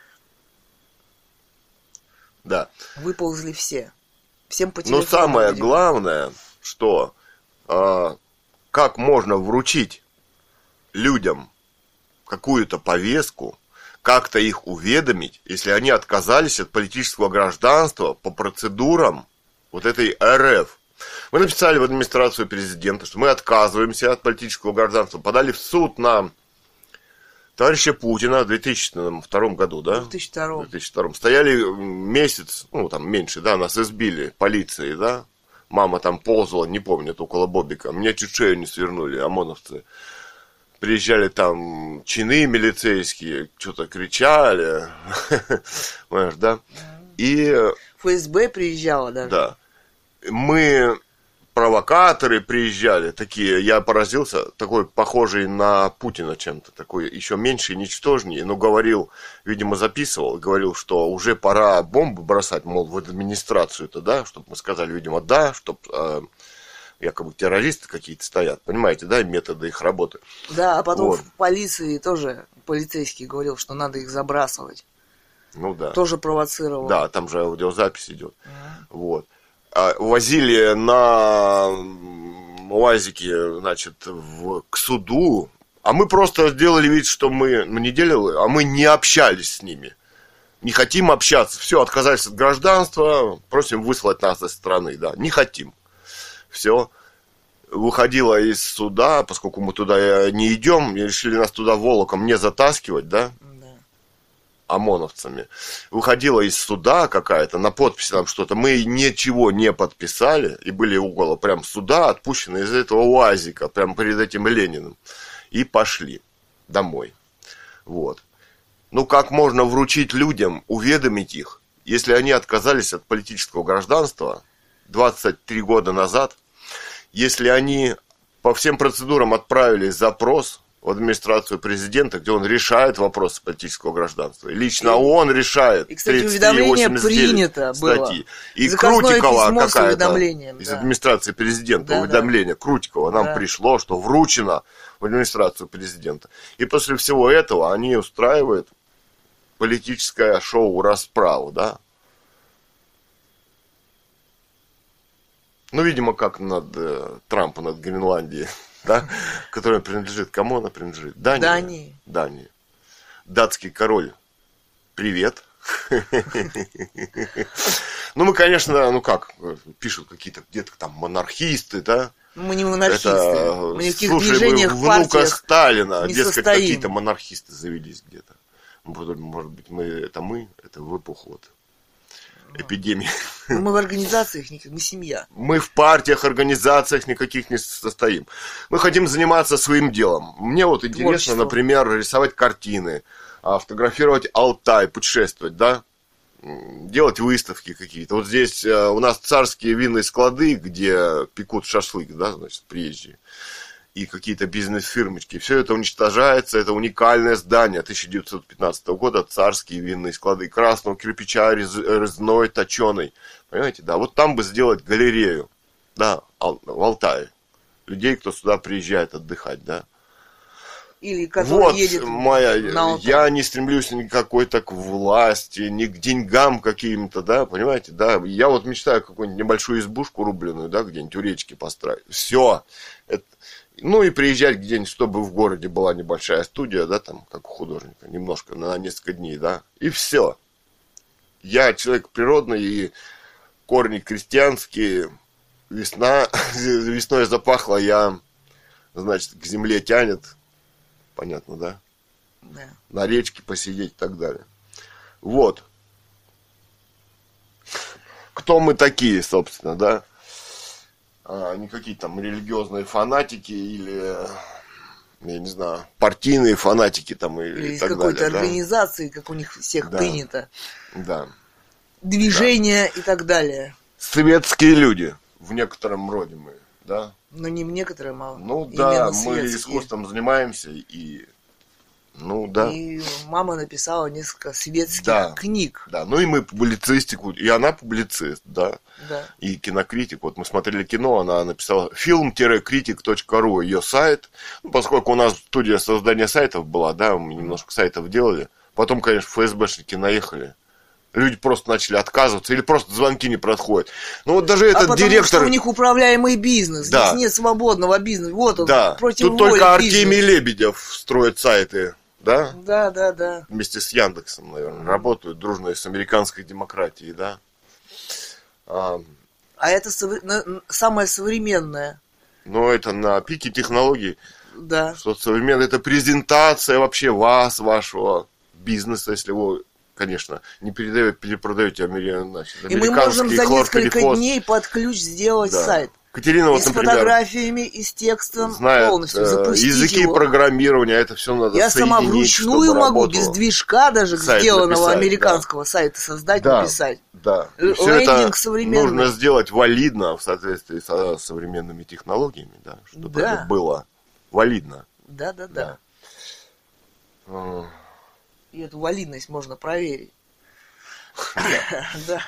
Да. Выползли все. Всем по телефону. Но самое главное, что как можно вручить людям какую-то повестку, как-то их уведомить, если они отказались от политического гражданства по процедурам вот этой РФ. Мы написали в администрацию президента, что мы отказываемся от политического гражданства, подали в суд на товарища Путина в 2002 году, да? В 2002. 2002. Стояли месяц, ну, там меньше, да, нас избили полицией, да? Мама там ползала, не помню, около Бобика. Мне чуть шею не свернули, ОМОНовцы. Приезжали там чины милицейские, что-то кричали. Понимаешь, да? И... ФСБ приезжала даже. Да. Мы... Провокаторы приезжали, такие, я поразился, такой похожий на Путина чем-то, такой еще меньше и ничтожнее, но говорил, видимо, записывал, говорил, что уже пора бомбы бросать, мол, в администрацию-то, да, чтобы мы сказали, видимо, да, чтобы якобы террористы какие-то стоят, понимаете, да, методы их работы. Да, а потом вот. В полиции тоже полицейский говорил, что надо их забрасывать. Ну да. Тоже провоцировал. Да, там же аудиозапись идет. Вот. Возили на УАЗике, значит, к суду, а мы просто сделали вид, что мы не делали, а мы не общались с ними. Не хотим общаться. Все, отказались от гражданства, просим выслать нас из страны, да, не хотим. Все. Выходила из суда, поскольку мы туда не идем, решили нас туда волоком не затаскивать, да? ОМОНовцами. Выходила из суда какая-то, на подписи там что-то. Мы ничего не подписали и были около прям суда, отпущены из этого УАЗика, прям перед этим Лениным. И пошли домой. Вот. Ну, как можно вручить людям, уведомить их, если они отказались от политического гражданства 23 года назад, если они по всем процедурам отправили запрос в администрацию президента, где он решает вопросы политического гражданства. И лично он решает. И, кстати, уведомление принято было. И Крутикова какая-то из администрации президента, уведомление Крутикова нам пришло, что вручено в администрацию президента. И после всего этого они устраивают политическое шоу-расправу, да? Ну, видимо, как Трампа над Гренландией. Да, которая принадлежит кому она принадлежит? Дании. Датский король. Привет. Ну, мы, конечно, пишут какие-то где-то там монархисты, да? Мы не монархисты. Мы ни в каких слушай, движениях, мы внука партиях Сталина, не дескать, состоим. какие-то монархисты завелись где-то. Может быть, это в эпоху вот эпидемии. Мы в организациях никаких, мы семья. Мы в партиях, организациях никаких не состоим. Мы хотим заниматься своим делом. Мне вот интересно, Творчество. например, рисовать картины, фотографировать Алтай, путешествовать, да? Делать выставки какие-то. Вот здесь у нас царские винные склады, где пекут шашлык, да, значит, приезжие. И какие-то бизнес-фирмочки. Все это уничтожается. Это уникальное здание 1915 года. Царские винные склады. Красного кирпича, резной, точеный. Понимаете, да. Вот там бы сделать галерею. Да, в Алтае. Людей, кто сюда приезжает отдыхать, да. Или который Вот едет моя, я не стремлюсь ни к какой-то к власти, ни к деньгам каким-то, да, понимаете, да. Я вот мечтаю какую-нибудь небольшую избушку рубленую, да, где-нибудь у речки построить. Все. Ну и приезжать где-нибудь, чтобы в городе была небольшая студия, да, там, как у художника, немножко, на несколько дней, да, и все. Я человек природный, и корни крестьянские, весной запахло, значит, к земле тянет, понятно, да? Да. На речке посидеть и так далее. Вот. Кто мы такие, собственно, да? Не какие там религиозные фанатики или, я не знаю, партийные фанатики там Или и из так какой-то далее. организации, как у них всех Да. принято. Да. Движения и так далее. Светские люди в некотором роде мы, да? Но не некоторые мало. Ну да, Именно мы светские. искусством занимаемся и, ну да. И мама написала несколько светских Да. книг. Да, ну и мы публицистику, и она публицист, да. Да. И кинокритик. Вот мы смотрели кино, она написала film-critic.ru, ее сайт. Ну, поскольку у нас студия создания сайтов была, да, мы немножко сайтов делали. Потом, конечно, ФСБшники наехали. Люди просто начали отказываться, или просто звонки не проходят. Ну вот даже этот потому директор... что у них управляемый бизнес. Да. Здесь нет свободного бизнеса. Вот он, Да, против тут воли только бизнес. Артемий Лебедев строит сайты, да? Да. Вместе с Яндексом, наверное, работают дружно с американской демократией, да? А это самое современное. Но это на пике технологий. Да. Что-то современное. Это презентация вообще вас, вашего бизнеса, если вы, конечно, не перепродаете И мы можем американский за несколько хлорпелифос. дней под ключ сделать Да. сайт. Катерина, И вот, с например, фотографиями, и с текстом знает полностью. Запустить языки его. программирования, это все надо Я сама соединить, вручную чтобы могу, работало. без движка даже Сайт сделанного написать, американского сайта создать, Да. написать. Да. И все это Лендинг современный. нужно сделать валидно в соответствии со современными технологиями, да, чтобы Да. это было валидно. Да. Да. И эту валидность можно проверить. Да.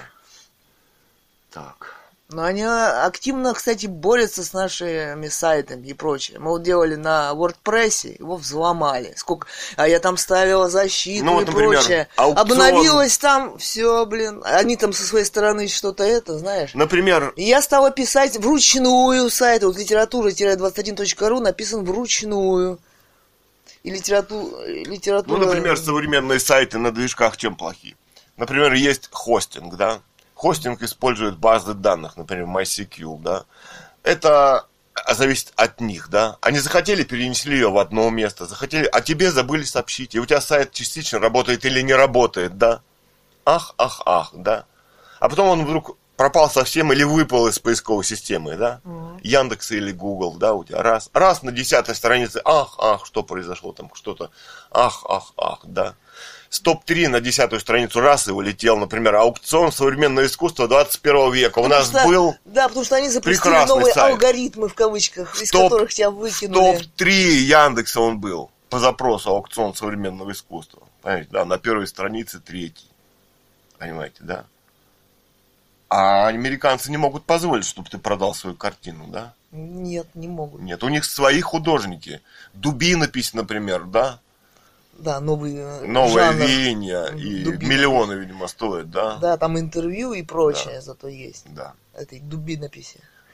Так. Но они активно, кстати, борются с нашими сайтами и прочее. Мы вот делали на WordPress, его взломали. А я там ставила защиту Ну, и вот, например, прочее. аукцион. Обновилось там, все, блин. Они там со своей стороны что-то знаешь. Например, И я стала писать вручную сайт. Вот литература-21.ру написан вручную. И литература... ну, например, современные сайты на движках чем плохи? Например, есть хостинг, да? Хостинг использует базы данных, например, MySQL, да? Это зависит от них, да? Они захотели, перенесли ее в одно место, захотели, а тебе забыли сообщить, и у тебя сайт частично работает или не работает, да? Ах, да? А потом он вдруг пропал совсем или выпал из поисковой системы, да? Яндекс или Google, да, у тебя раз на 10-й странице, ах, что произошло там, что-то, ах, да. С топ-3 на 10-ю страницу раз и улетел, например, аукцион современного искусства 21 века. У нас был Да, потому что они запустили прекрасный новые сайт. алгоритмы, в кавычках, из которых тебя выкинули. топ-3 Яндекса он был по запросу аукцион современного искусства. Понимаете, да, на первой странице 3-й. Понимаете, да? А американцы не могут позволить, чтобы ты продал свою картину, да? Нет, не могут. Нет, у них свои художники. Дубинопись, например, да? Да, новый Новое жанр. веяние. И Дубинопись. миллионы, видимо, стоят, да? Да, там интервью и прочее зато есть. Да. Этой дубинописи.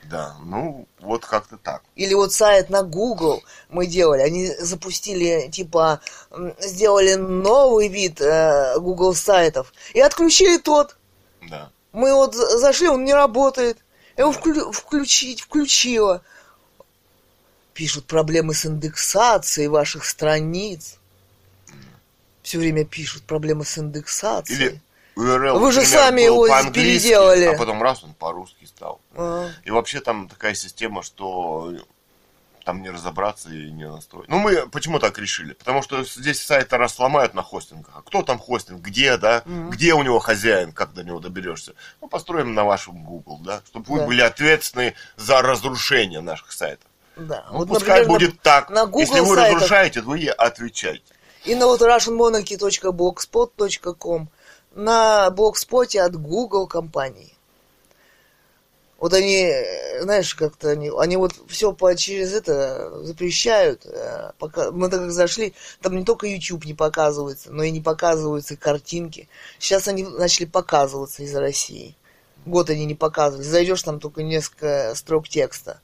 Да, ну, вот как-то так. Или вот сайт на Google мы делали, они запустили, типа, сделали новый вид Google сайтов и отключили тот. Да. Мы вот зашли, он не работает. Я его включила. Пишут проблемы с индексацией ваших страниц. Все время пишут проблемы с индексацией. Или URL, вы же например, сами его переделали. А потом раз он по-русски стал. А. И вообще там такая система, что там не разобраться и не настроить. Ну, мы почему так решили? Потому что здесь сайты раз сломают на хостингах. А кто там хостинг? Где, да? Где у него хозяин? Как до него доберешься? Ну, построим на вашем Google, да? Чтобы вы были ответственны за разрушение наших сайтов. Да. Ну, вот, пускай например, будет так. На Google если вы сайтах... разрушаете, вы отвечаете. И на вот russianmonarchy.blogspot.com на блогспоте от Google компании. Вот они, знаешь, как-то они вот все через это запрещают. Пока мы так как зашли, там не только YouTube не показывается, но и не показываются картинки. Сейчас они начали показываться из России. Год они не показывали. Зайдешь, там только несколько строк текста.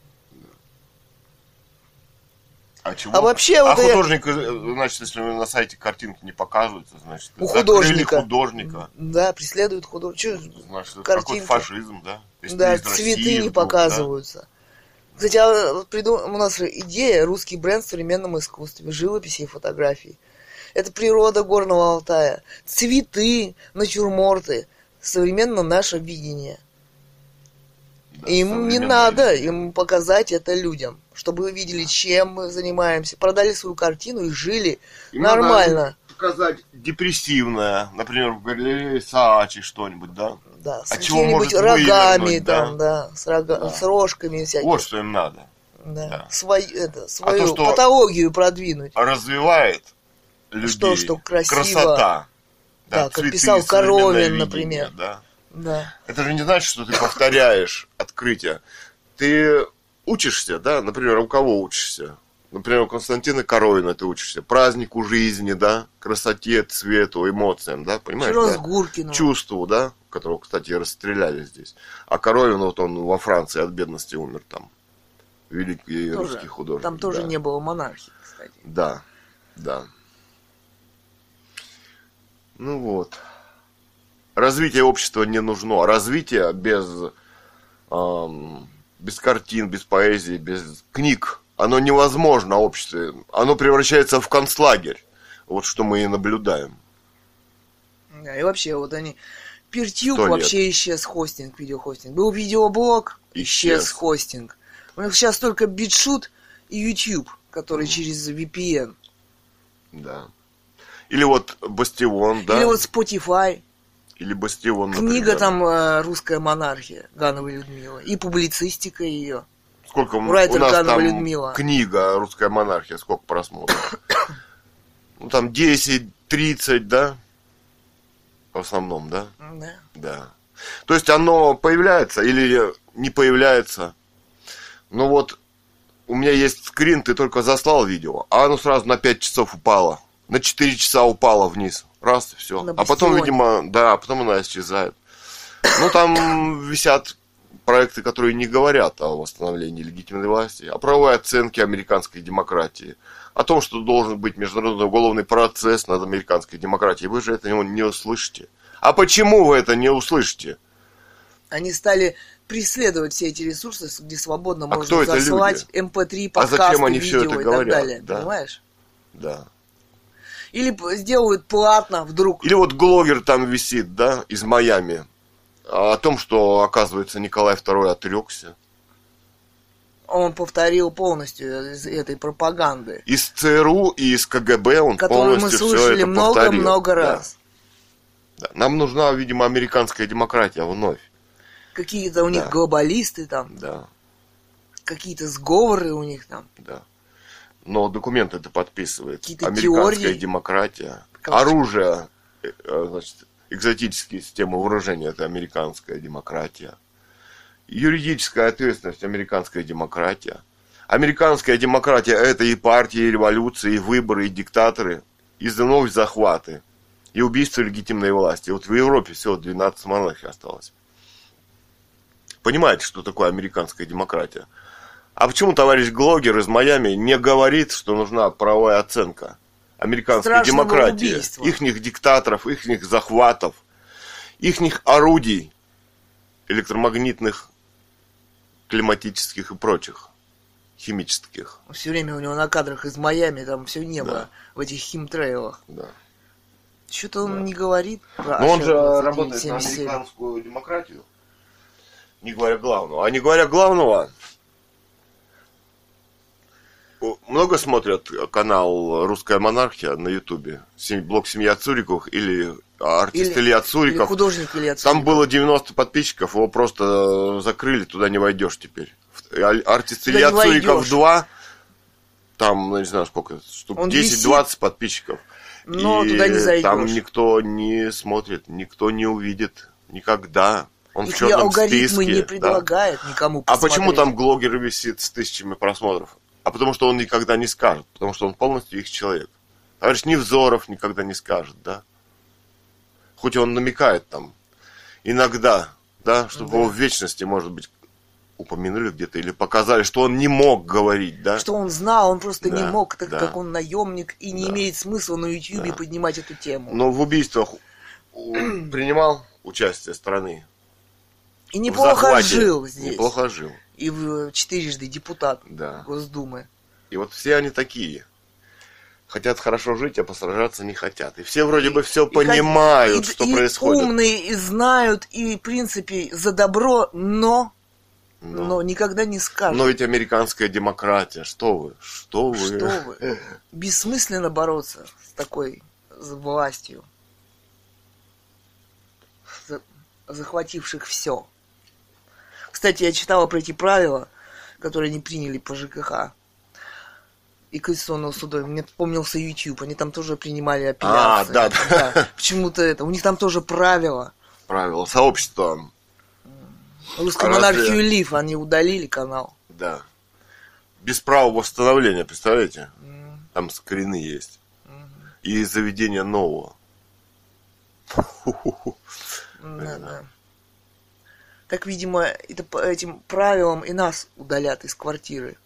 А чего? Вообще, вот художник, значит, если на сайте картинки не показываются, значит, у художника. Да, преследуют художника. Значит, какой-то фашизм, да? Если да, цветы России, не показываются. Да? Кстати, у нас идея русский бренд в современном искусстве, живописи и фотографии. Это природа Горного Алтая, цветы, натюрморты, современно наше видение. Да, им не надо им показать это людям, чтобы вы видели, чем мы занимаемся, продали свою картину и жили нормально. Надо показать депрессивное, например, в галерее Саачи что-нибудь, да? Да, с какими-нибудь рогами, там, да, с рожками всякими. Вот что им надо. Да. Свою патологию продвинуть. Развивает людей. Что красиво. Красота. Да, как писал Коровин, например. Да. Да. Это же не значит, что ты повторяешь открытие. Ты учишься, да? Например, у кого учишься? Например, у Константина Коровина ты учишься. Празднику жизни, да? Красоте, цвету, эмоциям, да? Понимаешь? Серёз Гуркину. Чувству, да? Которого, кстати, расстреляли здесь. А Коровин, вот он во Франции от бедности умер там. Великий русский художник. Там тоже не было монархии, кстати. Да, да. Ну вот. Развитие общества не нужно. Развитие без картин, без поэзии, без книг, оно невозможно в обществе. Оно превращается в концлагерь. Вот что мы и наблюдаем. Да, и вообще, вот они... Пиртюб вообще исчез, хостинг, видеохостинг. Был видеоблог, исчез хостинг. У них сейчас только BitChute и YouTube, который через VPN. Да. Или вот Бастион, да. Или вот Spotify. Или Бастион, Книга например. там «Русская монархия» Гановой Людмилы. И публицистика ее. Сколько у нас Гановой там Людмила. Книга «Русская монархия», сколько просмотров? Ну там 10-30, да? В основном, да? Да. Да. То есть оно появляется или не появляется. Ну вот, у меня есть скрин, ты только заслал видео, а оно сразу на 5 часов упало. На 4 часа упало вниз. Раз, и все. А потом, видимо, да, потом она исчезает. Ну, там висят проекты, которые не говорят о восстановлении легитимной власти, о правовой оценке американской демократии, о том, что должен быть международный уголовный процесс над американской демократией. Вы же это не услышите. А почему вы это не услышите? Они стали преследовать все эти ресурсы, где свободно можно кто заслать MP3, подкасты, зачем они видео все это и говорят? так далее. Да. Понимаешь? Да. Или сделают платно вдруг. Или вот блогер там висит, да, из Майами, о том, что, оказывается, Николай II отрекся. Он повторил полностью этой пропаганды. Из ЦРУ и из КГБ он полностью все это повторил. Которую мы слышали много-много раз. Да. Нам нужна, видимо, американская демократия вновь. Какие-то у них глобалисты там. Да. Какие-то сговоры у них там. Да. Но документы это подписывает. Какие-то американская теории. Демократия. Оружие, значит, экзотические системы вооружения, это американская демократия. Юридическая ответственность, американская демократия. Американская демократия это и партии, и революции, и выборы, и диктаторы, и вновь захваты, и убийство легитимной власти. Вот в Европе всего 12 монархий осталось. понимаете, что такое американская демократия. А почему товарищ Глогер из Майами не говорит, что нужна правовая оценка американской страшного демократии, убийства. ихних диктаторов, ихних захватов, ихних орудий электромагнитных, климатических и прочих, химических. Все время у него на кадрах из Майами там все небо в этих химтрейлах. Да. Что-то он не говорит про Но он же 29, работает на 77. американскую демократию, не говоря главного. А не говоря главного, много смотрят канал «Русская монархия» на Ютубе? Блог «Семья Цуриковых» или артист Илья Цуриков? Или художник Илья Цуриков. Там было 90 подписчиков, его просто закрыли, туда не войдешь теперь. Артист Туда Илья не Цуриков войдешь. 2, там, ну, не знаю сколько, штук Он 10-20 подписчиков. Но и туда не зайдешь. Там никто не смотрит, никто не увидит никогда. Он в Их черном алгоритмы списке. не да. предлагают никому А посмотреть. почему там Глогер висит с тысячами просмотров? А потому что он никогда не скажет, потому что он полностью их человек. Товарищ Невзоров никогда не скажет, да? Хоть он намекает там иногда, да, чтобы его в вечности, может быть, упомянули где-то или показали, что он не мог говорить, да? Что он знал, он просто не Да, мог, так да. как он наемник, и не имеет смысла на Ютьюбе поднимать эту тему. Но в убийствах принимал участие страны. И В неплохо захвате. жил здесь. Неплохо жил, И четырежды депутат да. Госдумы. И вот все они такие. Хотят хорошо жить, а посражаться не хотят. И все вроде бы все понимают, что происходит. Умные, и знают, и в принципе за добро, но никогда не скажут. Но ведь американская демократия, что вы? Что вы? Бессмысленно бороться с такой властью, захвативших все. Кстати, я читала про эти правила, которые они приняли по ЖКХ и Конституционного суда. Мне вспомнился YouTube. Они там тоже принимали апелляции. Да. Почему-то это. У них там тоже правила. Правила сообщества. Русскую монархию Лив, они удалили канал. Да. Без права восстановления, представляете? Там скрины есть. И заведение нового. Да. Так, видимо, это по этим правилам и нас удалят из квартиры.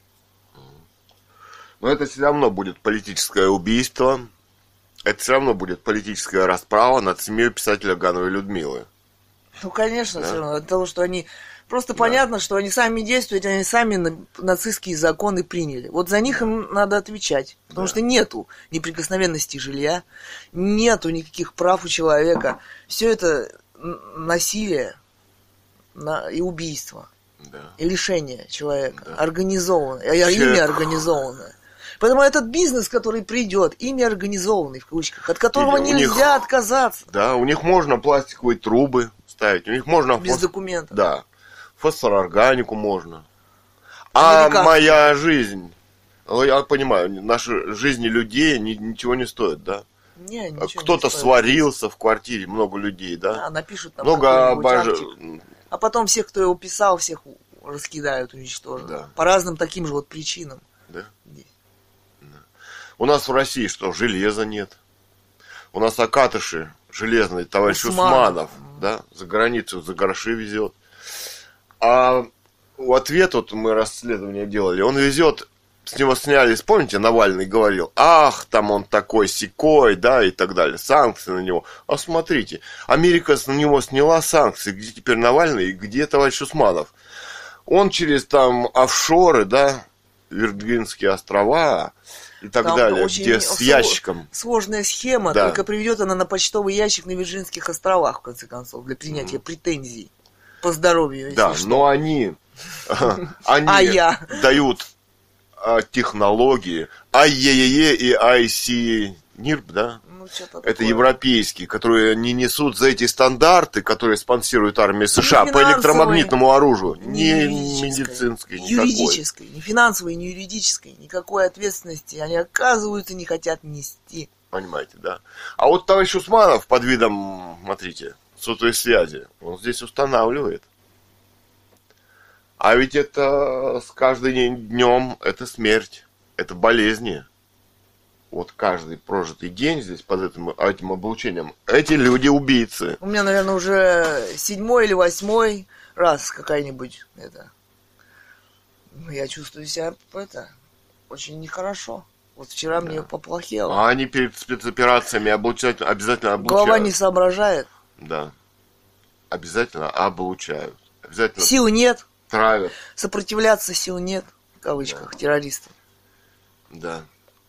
Но это все равно будет политическое убийство. Это все равно будет политическая расправа над семьей писателя Гановой Людмилы. Ну, конечно, все равно. От того, что они... Просто понятно, что они сами действуют, они сами нацистские законы приняли. Вот за них им надо отвечать. Потому что нету неприкосновенности жилья, нету никаких прав у человека. Все это насилие и убийство. Да. И лишение человека. Организованное. Имя организованное. Поэтому этот бизнес, который придет, имя организованный, в кавычках, от которого нельзя отказаться. Да, у них можно пластиковые трубы ставить, у них можно... Без документов. Да. Фосфорорганику можно. А моя жизнь, я понимаю, наши жизни людей ничего не стоят, да? Кто-то сварился в квартире, много людей, да? Да, напишут там много А потом всех, кто его писал, всех раскидают, уничтожат. Да. По разным таким же вот причинам. Да? Да. У нас в России что, железа нет? У нас Акатыши железный, товарищ Усманов, да, за границу за гроши везет. А в ответ, вот мы расследование делали, он везет, с него сняли, помните, Навальный говорил, ах, там он такой сякой, да, и так далее, санкции на него. А смотрите, Америка на него сняла санкции, где теперь Навальный и где товарищ Усманов. Он через там офшоры, да, Вирджинские острова и так далее, где с ящиком. Сложная схема, только приведет она на почтовый ящик на Вирджинских островах, в конце концов, для принятия претензий по здоровью. Да, но они дают технологии IEEE и IC-NIRP, да? Это европейские, которые не несут за эти стандарты, которые спонсирует армия США по электромагнитному оружию. Не медицинской, юридической, не финансовой, не юридической. Никакой ответственности они, оказывается, не хотят нести. Понимаете, да? А вот товарищ Усманов под видом, смотрите, сотовой связи, он здесь устанавливает. А ведь это с каждым днем это смерть, это болезни. Вот каждый прожитый день здесь под этим облучением. Эти люди убийцы. У меня, наверное, уже 7-й или 8-й раз какая-нибудь я чувствую себя очень нехорошо. Вот вчера мне поплохело. А они перед спецоперациями обязательно облучают. Голова не соображает. Да. Обязательно облучают. Обязательно сил нет. Травят. Сопротивляться сил нет. В кавычках. Террористов. Да.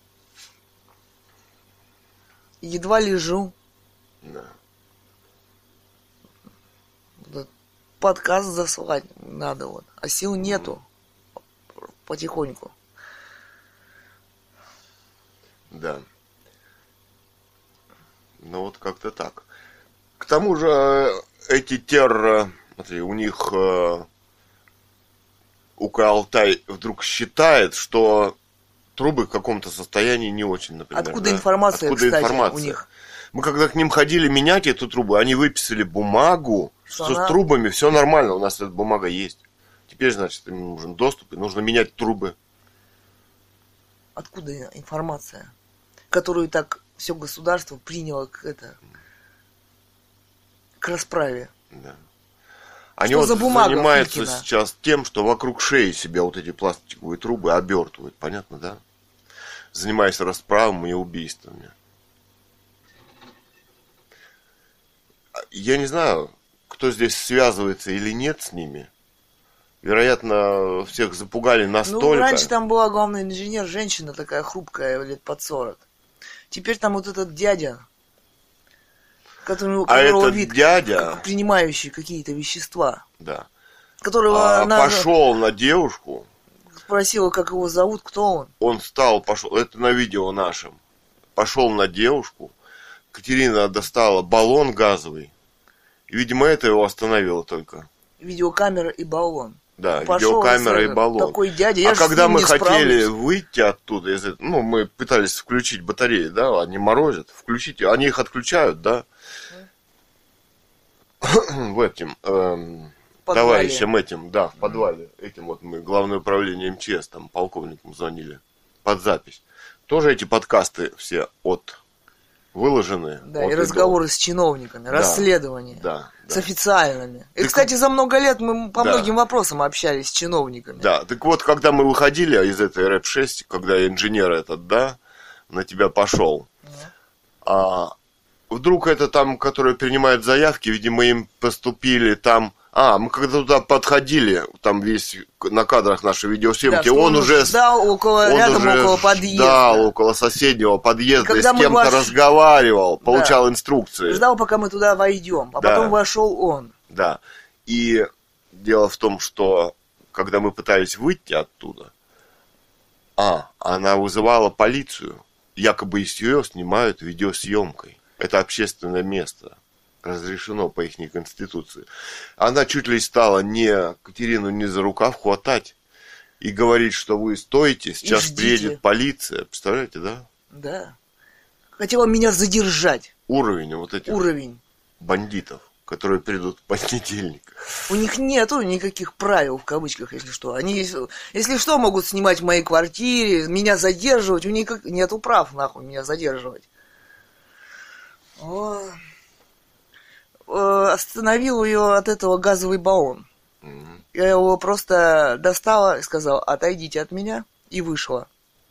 Едва лежу. Да. Подкаст заслать надо а сил нету. Потихоньку. Да. Ну вот как-то так. К тому же эти смотри, у них УК Алтай вдруг считает, что трубы в каком-то состоянии не очень, например. Откуда информация, Откуда кстати, информация? У них? Мы когда к ним ходили менять эту трубу, они выписали бумагу, что с трубами все нормально, у нас эта бумага есть. Теперь, значит, им нужен доступ, и нужно менять трубы. Откуда информация, которую так все государство приняло к расправе? Да. Они что за бумага, занимаются Филькина? Сейчас тем, что вокруг шеи себя вот эти пластиковые трубы обертывают, понятно, да? Занимаясь расправами и убийствами. Я не знаю, кто здесь связывается или нет с ними. Вероятно, всех запугали настолько. Раньше там была главный инженер, женщина такая хрупкая, лет под 40. Теперь там вот этот дядя, которого этот вид, дядя, принимающий какие-то вещества. Да. Которого пошел на девушку. Спросила, как его зовут, кто он. Он пошел, это на видео нашем. Пошел на девушку. Катерина достала баллон газовый. И, видимо, это его остановило только. Видеокамера и баллон. Да, видеокамера и баллон. Такой дядя, когда мы хотели выйти оттуда, мы пытались включить батареи, да, они морозят, включить, они их отключают, да, в этим товарищам этим, да, в подвале, этим вот мы, Главное управление МЧС, там, полковникам звонили, под запись. Тоже эти подкасты все выложены. Да, и разговоры с чиновниками, расследования. Да. С официальными. И, кстати, за много лет мы по многим вопросам общались с чиновниками. Да, так вот, когда мы выходили из этой рэп-6, когда инженер на тебя пошел, вдруг это там, которые принимают заявки, видимо, им поступили там... мы когда туда подходили, там весь на кадрах нашей видеосъемки, да, он уже ждал около подъезда. Ждал около соседнего подъезда и с кем-то разговаривал, получал инструкции. Ждал, пока мы туда войдем, а потом вошел он. Да, и дело в том, что когда мы пытались выйти оттуда, она вызывала полицию, якобы из нее снимают видеосъемкой. Это общественное место. Разрешено по их конституции. Она чуть ли стала Катерину не за рукав хватать и говорить, что вы стоите, сейчас приедет полиция. Представляете, да? Да. Хотела меня задержать. Уровень вот этих бандитов, которые придут в понедельник. У них нету никаких правил, в кавычках, если что. Они, если что, могут снимать в моей квартире, меня задерживать. У них нету прав, нахуй, меня задерживать. Остановил ее от этого газовый баллон. Я его просто достала и сказала: отойдите от меня, и вышла.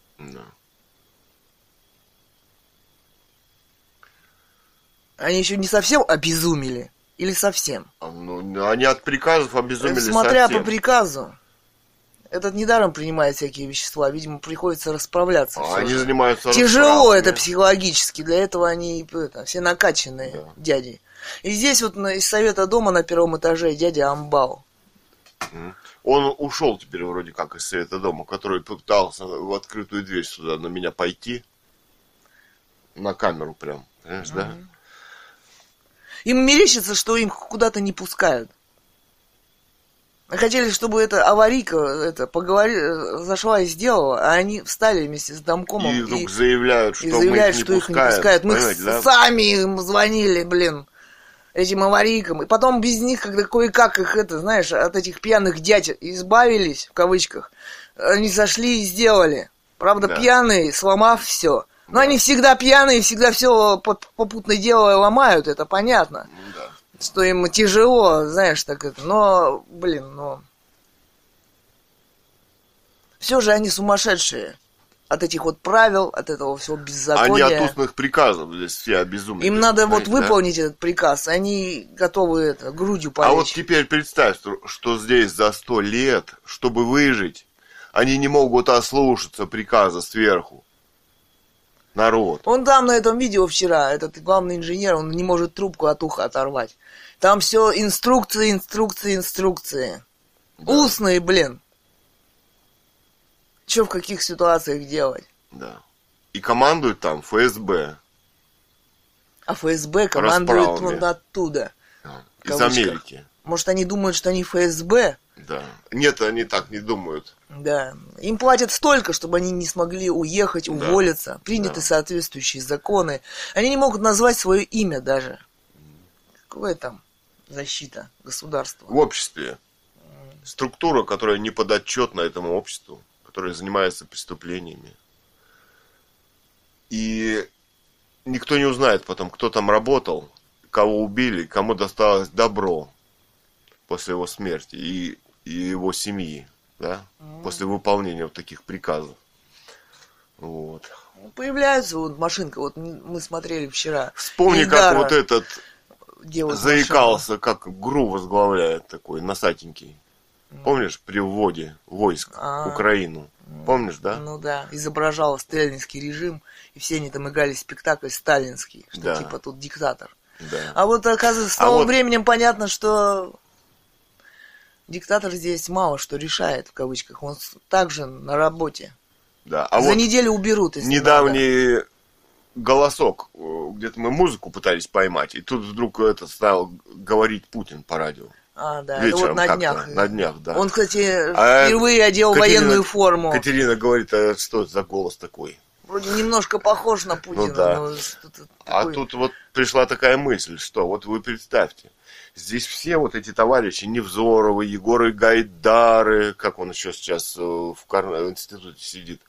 Они еще не совсем обезумели? Или совсем? Они от приказов обезумели Смотря совсем. по приказу. Этот недаром принимает всякие вещества. Видимо, приходится расправляться. Они занимаются тяжело это психологически. Для этого они все накачанные дяди. И здесь вот из Совета дома на первом этаже дядя Амбал. Он ушел теперь вроде как из Совета дома, который пытался в открытую дверь сюда на меня пойти. На камеру прям. Понимаешь, да? Им мерещится, что им куда-то не пускают. Хотели, чтобы эта аварийка зашла и сделала, а они встали вместе с домкомом и вдруг заявляют, что их не пускают. Мы сами им звонили, этим аварийкам. И потом без них, когда кое-как их от этих пьяных дядь избавились, в кавычках, они сошли и сделали. Правда, пьяные, сломав все. Но они всегда пьяные, всегда все попутно дело ломают, это понятно. что им тяжело, знаешь, так это. Но, все же они сумасшедшие. От этих вот правил, от этого всего беззакония. Они от устных приказов здесь все обезумели. Им надо выполнить этот приказ. Они готовы грудью полечь. А вот теперь представь, что здесь за 100 лет, чтобы выжить, они не могут ослушаться приказа сверху. Народ. Он там на этом видео вчера, этот главный инженер, он не может трубку от уха оторвать. Там все инструкции. Да. Устные, Что в каких ситуациях делать? Да. И командует там ФСБ. А ФСБ командует вон оттуда. Из Америки. Может, они думают, что они ФСБ? Да. Нет, они так не думают. Да. Им платят столько, чтобы они не смогли уехать, уволиться. Приняты соответствующие законы. Они не могут назвать свое имя даже. Какая там защита государства? В обществе. Структура, которая не подотчетна этому обществу, которая занимается преступлениями. И никто не узнает потом, кто там работал, кого убили, кому досталось добро после его смерти и его семьи, да, после выполнения вот таких приказов. Вот. Появляется вот машинка, вот мы смотрели вчера. Вспомни, Ильдара, как вот этот заикался, машину. как ГРУ возглавляет такой, носатенький. Помнишь, при вводе войск в Украину? Помнишь, да? Ну да, изображал сталинский режим, и все они там играли спектакль сталинский, что типа тут диктатор. Да. А вот, оказывается, с новым временем понятно, что диктатор здесь мало что решает, в кавычках. Он также на работе. Да. За неделю уберут, если недавний надо. Голосок, где-то мы музыку пытались поймать, и тут вдруг стал говорить Путин по радио. А, да, вечером это вот на днях. На днях, да. Он, кстати, впервые одел военную форму. Катерина говорит, а что это за голос такой? Вроде немножко похож на Путина. Ну, да. Но а тут вот пришла такая мысль, что вот вы представьте, здесь все вот эти товарищи, Невзоровы, Егоры Гайдары, как он еще сейчас в институте сидит,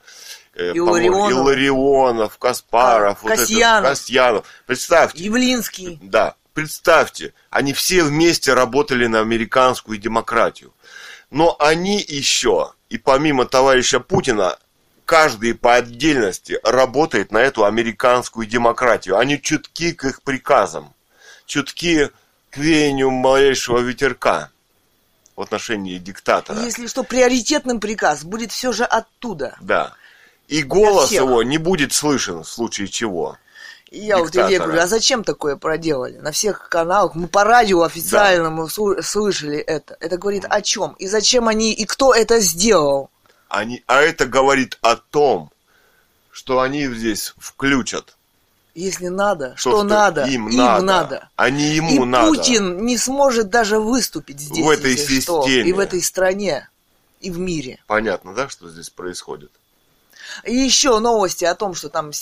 Илларионов, Каспаров, Касьянов. Представьте. Явлинский. Да, представьте, они все вместе работали на американскую демократию. Но они еще, и помимо товарища Путина, каждый по отдельности работает на эту американскую демократию. Они чутки к их приказам, чутки к веянию малейшего ветерка в отношении диктатора. Если что, приоритетным приказ будет все же оттуда. Да. И голос его не будет слышен в случае чего. И я вот Илье говорю, а зачем такое проделали? На всех каналах, мы по радио официальному слышали это. Это говорит о чем? И зачем они, и кто это сделал? А это говорит о том, что они здесь включат. Если надо, что надо, им надо. А не ему надо. И Путин не сможет даже выступить здесь, в этой системе. И в этой стране, и в мире. Понятно, да, что здесь происходит? И еще новости о том, что там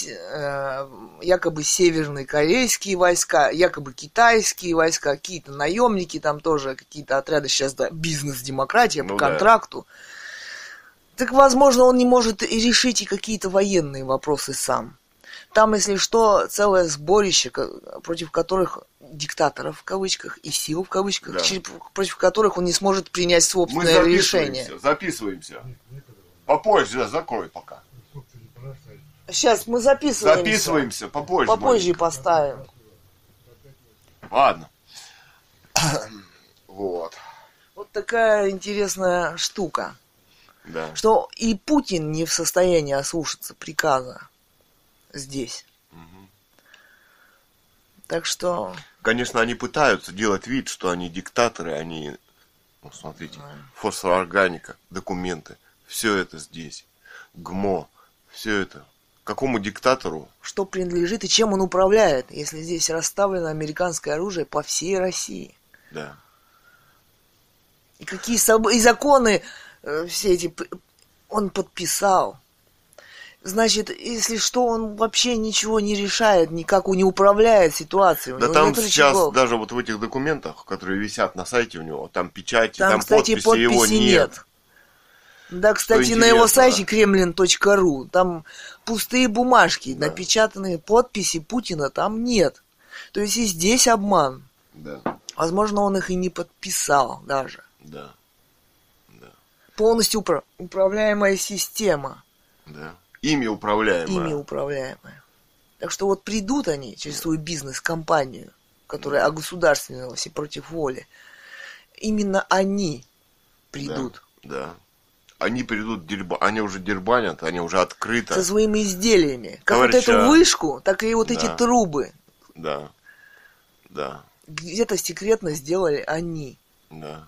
якобы северные корейские войска, якобы китайские войска, какие-то наемники, там тоже какие-то отряды, сейчас бизнес-демократия по контракту. Так, возможно, он не может и решить и какие-то военные вопросы сам. Там, если что, целое сборище, против которых диктаторов, в кавычках, и сил, в кавычках, против которых он не сможет принять собственное решение. Записываемся. Попозже, закрой пока. Сейчас мы записываемся. Записываемся, попозже. Попозже поставим. Ладно. Вот. Вот такая интересная штука. Да. Что и Путин не в состоянии ослушаться приказа здесь. Угу. Так что... Конечно, они пытаются делать вид, что они диктаторы, они... Ну, смотрите, фосфоорганика, документы. Все это здесь. ГМО. Все это. Какому диктатору? Что принадлежит и чем он управляет, если здесь расставлено американское оружие по всей России. Да. И какие и законы все эти он подписал. Значит, если что, он вообще ничего не решает, никак не управляет ситуацией. Да там сейчас даже вот в этих документах, которые висят на сайте у него, там печати, там кстати, подписи его нет. Да, кстати, на его сайте kremlin.ru там пустые бумажки, напечатанные подписи Путина там нет. То есть и здесь обман. Да. Возможно, он их и не подписал даже. Да. Да. Полностью управляемая система. Да. Ими управляемая. Ими управляемая. Так что вот придут они через свою бизнес-компанию, которая огосударствовалась и против воли. Именно они придут. Да. Они придут, они уже дербанят, они уже открыто. Со своими изделиями. Как Товарища... вот эту вышку, так и вот эти трубы. Да. Да. Где-то секретно сделали они. Да.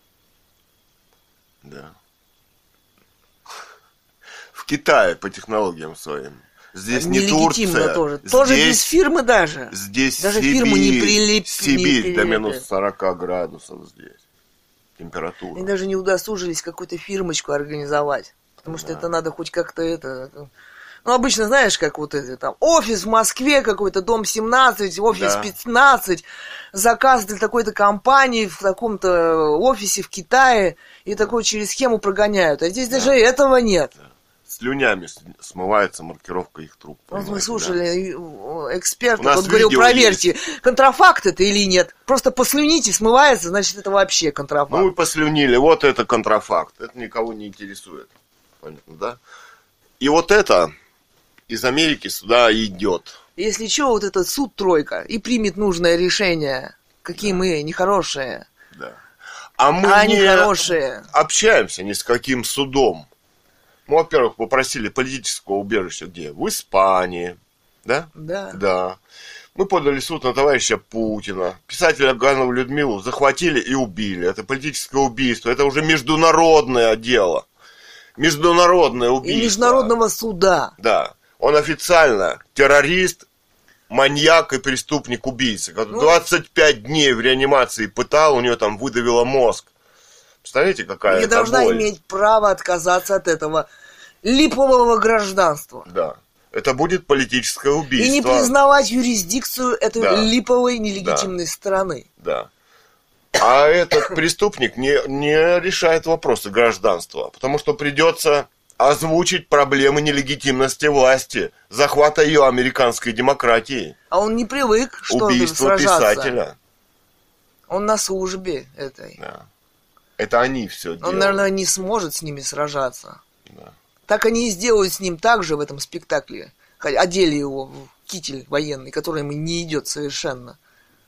Да. В Китае по технологиям своим. Здесь не Турция. Тоже. Тоже без фирмы даже. Здесь даже Сибирь, фирму не прилепили. Сибирь до минус 40 градусов здесь. Температура. Они даже не удосужились какую-то фирмочку организовать. Потому что это надо хоть как-то это... Ну, обычно, знаешь, как вот это там, офис в Москве какой-то, дом 17, офис 15, заказ для такой-то компании в таком-то офисе в Китае, и такую через схему прогоняют. А здесь даже этого нет. Да. Слюнями смывается маркировка их труб. Вот мы слушали эксперта, тот говорил, проверьте, контрафакт это или нет. Просто послюните, смывается, значит, это вообще контрафакт. Ну, и послюнили, вот это контрафакт. Это никого не интересует. Понятно, да? И вот это из Америки сюда идет. Если что, вот этот суд тройка и примет нужное решение, какие мы нехорошие. Да. А мы не нехорошие. Общаемся ни с каким судом. Мы, во-первых, попросили политического убежища где? В Испании. Да? Да. Да. Мы подали суд на товарища Путина. Писателя Ганову Людмилу захватили и убили. Это политическое убийство. Это уже международное дело. Международное убийство. И международного суда. Да. Он официально террорист, маньяк и преступник-убийца. 25 дней в реанимации пытал, у нее там выдавило мозг. Представляете, какая это должна боль? Иметь право отказаться от этого липового гражданства. Да. Это будет политическое убийство. И не признавать юрисдикцию этой липовой нелегитимной страны. Да. А этот преступник не решает вопросы гражданства, потому что придется озвучить проблемы нелегитимности власти, захвата ее американской демократии. А он не привык, что убийство сражаться. Писателя. Он на службе этой. Да. Это они все делают. Он, наверное, не сможет с ними сражаться. Да. Так они и сделают с ним так же в этом спектакле. Одели его в китель военный, который ему не идет совершенно.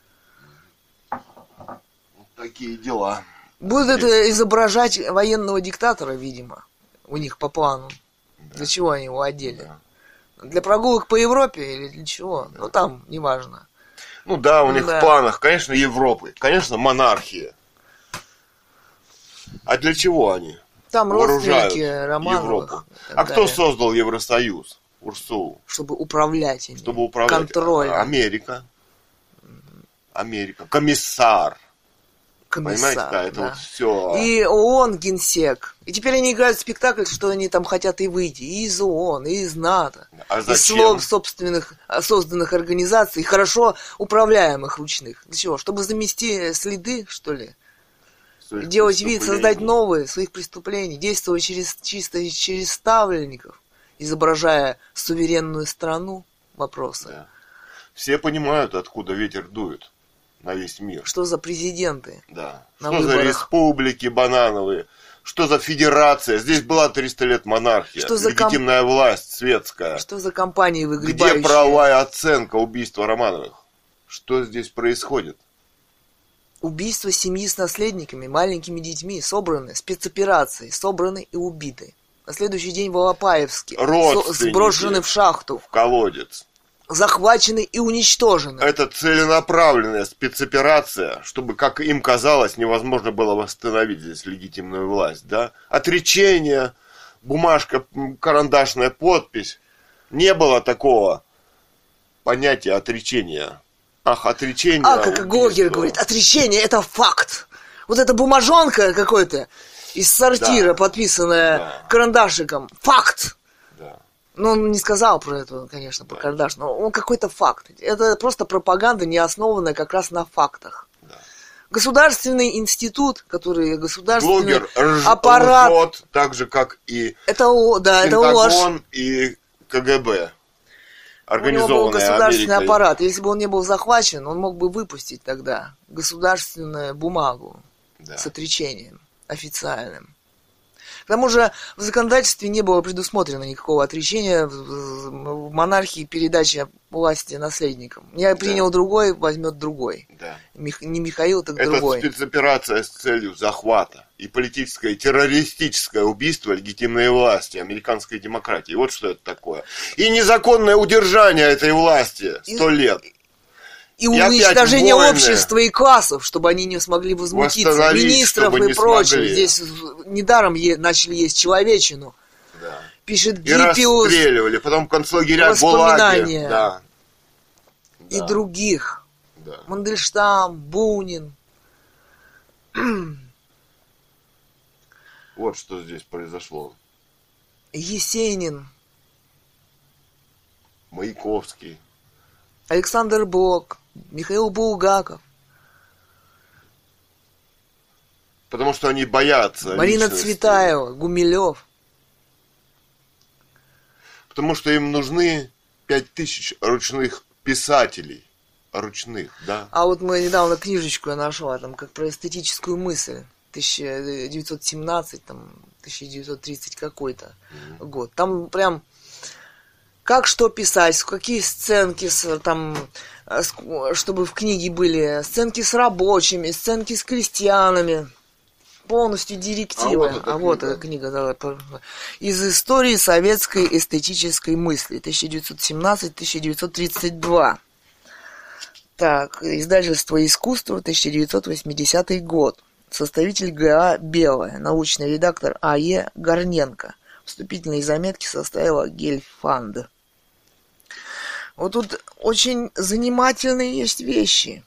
Такие дела. Будут это изображать военного диктатора, видимо. У них по плану. Да. Для чего они его одели? Да. Для прогулок по Европе или для чего? Да. Ну, там, неважно. Ну да, у них в планах, конечно, Европы. Конечно, монархия. А для чего они? Там вооружают родственники Романовых. Европу. А кто создал Евросоюз? Урсулу. Чтобы управлять ими. Чтобы управлять. Контроль. Америка. Америка. Комиссар. Понимаете, да, это вот все. И ООН, Генсек. И теперь они играют в спектакль, что они там хотят и выйти. И из ООН, и из НАТО. А зачем? Из слов собственных созданных организаций, хорошо управляемых ручных. Для чего? Чтобы замести следы, что ли? Делать вид, создать новые своих преступлений. Действовать чисто через ставленников, изображая суверенную страну. Вопросы. Да. Все понимают, откуда ветер дует. На весь мир. Что за президенты? Да. Что за республики банановые? Что за федерация? Здесь была 300 лет монархия. Что за легитимная власть светская. Что за компании выгребающие? Где правовая оценка убийства Романовых? Что здесь происходит? Убийство семьи с наследниками, маленькими детьми, собраны, спецоперации, собраны и убиты. На следующий день в Алапаевске сброшены в шахту. В колодец. Захвачены и уничтожены. Это целенаправленная спецоперация, чтобы, как им казалось, невозможно было восстановить здесь легитимную власть, да? Отречение, бумажка, карандашная подпись. Не было такого понятия отречения. Ах, отречение. А, как Гогер говорит, отречение это факт. Вот эта бумажонка какой-то из сортира, подписанная карандашиком. Факт. Ну, он не сказал про это, конечно, про кардаш, но он какой-то факт. Это просто пропаганда, не основанная как раз на фактах. Да. Государственный институт, который государственный аппарат... лжет, так же, как и Пентагон и КГБ. организованная у него был государственный Америкой. аппарат. Если бы он не был захвачен, он мог бы выпустить тогда государственную бумагу с отречением официальным. К тому же в законодательстве не было предусмотрено никакого отречения в монархии, передача власти наследникам. Я принял другой, возьмет другой. Да. Не Михаил, так Это другой. спецоперация с целью захвата и политическое террористическое убийство легитимной власти, американской демократии. Вот что это такое. И незаконное удержание этой власти 100 лет. И уничтожение общества и классов, чтобы они не смогли возмутиться. Министров и прочее. Здесь недаром начали есть человечину. Да. Пишет И Гиппиус. расстреливали, потом концлагеря, ГУЛАГи. Да. И других. Да. Мандельштам, Бунин. Вот что здесь произошло. Есенин. Маяковский. Александр Блок. Михаил Булгаков. Потому что они боятся Марина личности. Цветаева. Гумилев. Потому что им нужны 5000 ручных писателей. Ручных, да. А вот мы недавно книжечку я нашла, там, как про эстетическую мысль. 1917, там, 1930 какой-то год. Там прям как что писать, какие сценки там, чтобы в книге были сценки с рабочими, сценки с крестьянами. Полностью директивы. Вот эта книга. Да, из истории советской эстетической мысли. 1917-1932. Так, издательство «Искусство», 1980 год. Составитель Г.А. Белая. Научный редактор А.Е. Горненко. Вступительные заметки составила Гельфанд. Вот тут очень занимательные есть вещи.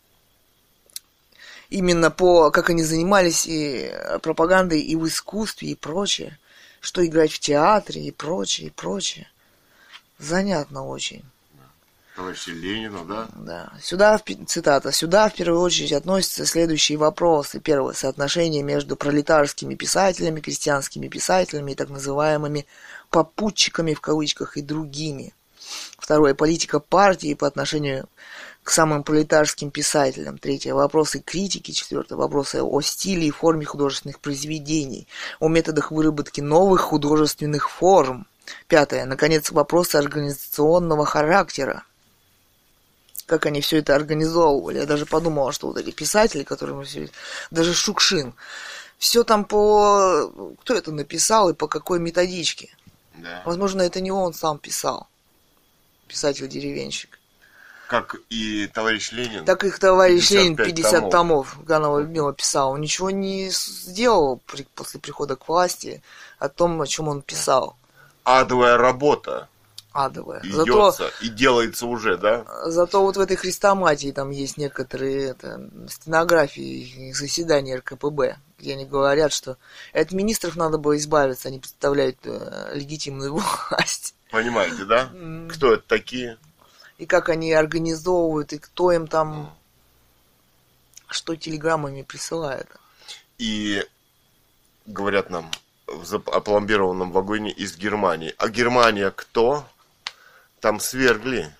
Именно по, как они занимались и пропагандой и в искусстве, и прочее. Что играть в театре, и прочее, и прочее. Занятно очень. Товарища Ленина, да? Да. Сюда, цитата, сюда в первую очередь относятся следующие вопросы. Первое, соотношение между пролетарскими писателями, крестьянскими писателями и так называемыми попутчиками в кавычках и другими. Второе, политика партии по отношению к самым пролетарским писателям. Третье, вопросы критики. Четвертое, вопросы о стиле и форме художественных произведений, о методах выработки новых художественных форм. Пятое, наконец, вопросы организационного характера. Как они все это организовывали. Я даже подумала, что вот эти писатели, которые мы все... Даже Шукшин. Все там по... Кто это написал и по какой методичке. Да. Возможно, это не он сам писал. Писатель-деревенщик. Как и товарищ Ленин. Так их товарищ Ленин 50 томов Ганова Людмила писал. Он ничего не сделал после прихода к власти о том, о чем он писал. Адовая работа. Адовая. Идется и делается уже, да? Зато вот в этой хрестоматии там есть некоторые стенографии заседаний РКПБ, где они говорят, что от министров надо было избавиться, они представляют легитимную власть. Понимаете, да? Кто это такие? И как они организовывают, и кто им там что телеграммами присылает. И говорят нам в опломбированном вагоне из Германии. А Германия кто? Там свергли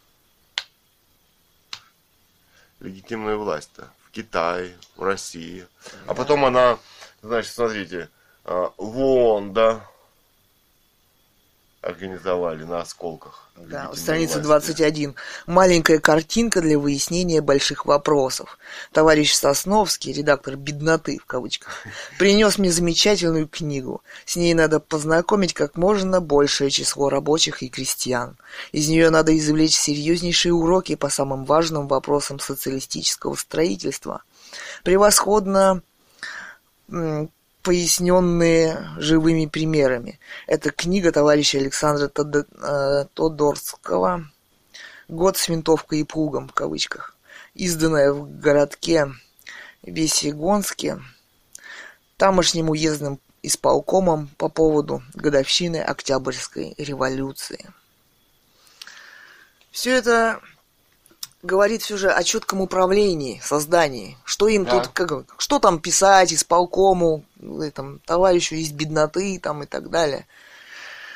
легитимную власть-то. В Китае, в России. А потом она, значит, смотрите, в ООН, да, организовали на осколках. Да, страница 21. Маленькая картинка для выяснения больших вопросов. Товарищ Сосновский, редактор «Бедноты» в кавычках, принес мне замечательную книгу. С ней надо познакомить как можно большее число рабочих и крестьян. Из нее надо извлечь серьезнейшие уроки по самым важным вопросам социалистического строительства. Превосходно поясненные живыми примерами. Это книга товарища Александра Тодорского «Год с винтовкой и плугом» в кавычках, изданная в городке Весьегонске тамошним уездным исполкомом по поводу годовщины Октябрьской революции. Все это говорит все же о четком управлении, создании. Что им тут, что там писать исполкому, там, товарищу из бедноты там, и так далее.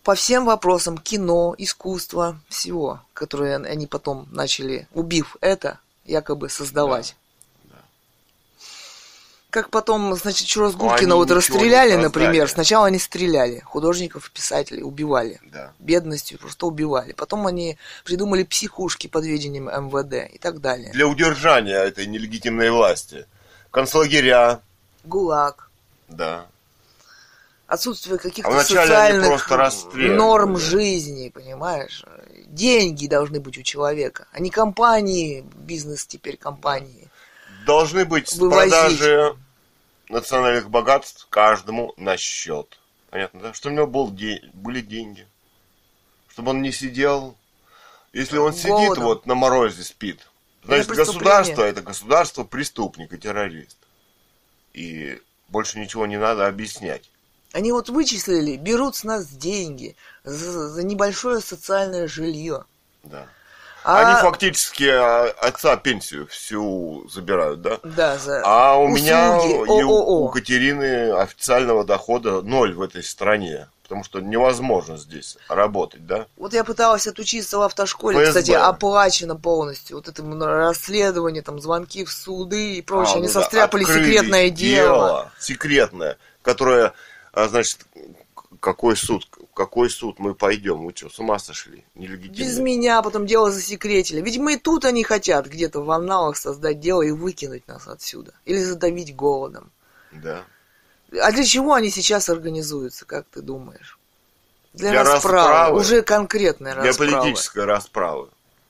по всем вопросам кино, искусства, всего, которые они потом начали, убив это, якобы создавать. Да. Как потом, значит, Чурозгулкина вот расстреляли, например. Сначала они стреляли, художников, писателей убивали. Да. Бедностью просто убивали. Потом они придумали психушки под ведением МВД и так далее. Для удержания этой нелегитимной власти. Концлагеря. ГУЛАГ. Да. Отсутствие каких-то социальных норм жизни, понимаешь? Деньги должны быть у человека, а не компании, бизнес теперь компании. Должны быть вывозить. Продажи национальных богатств каждому на счет. Понятно, да? Чтобы у него были деньги. Чтобы он не сидел. Если он сидит вот на морозе спит, значит государство это государство преступник и террорист. И больше ничего не надо объяснять. Они вот вычислили, берут с нас деньги за небольшое социальное жилье. Да. Они фактически отца пенсию всю забирают, да? Да, за а у услуги, меня и ООО. у Катерины официального дохода 0 в этой стране. Потому что невозможно здесь работать, да? Вот я пыталась отучиться в автошколе, ФСБ. кстати, оплачено полностью. Вот это расследование, там, звонки в суды и прочее. Они состряпали секретное дело. Секретное, которое, значит, какой суд мы пойдем? Вы что, с ума сошли? Нелегитимно. Без меня потом дело засекретили. Ведь мы тут они хотят где-то в анналах создать дело и выкинуть нас отсюда. Или задавить голодом. Да. А для чего они сейчас организуются, как ты думаешь? Для расправы. Уже конкретной расправы. Для политической расправы.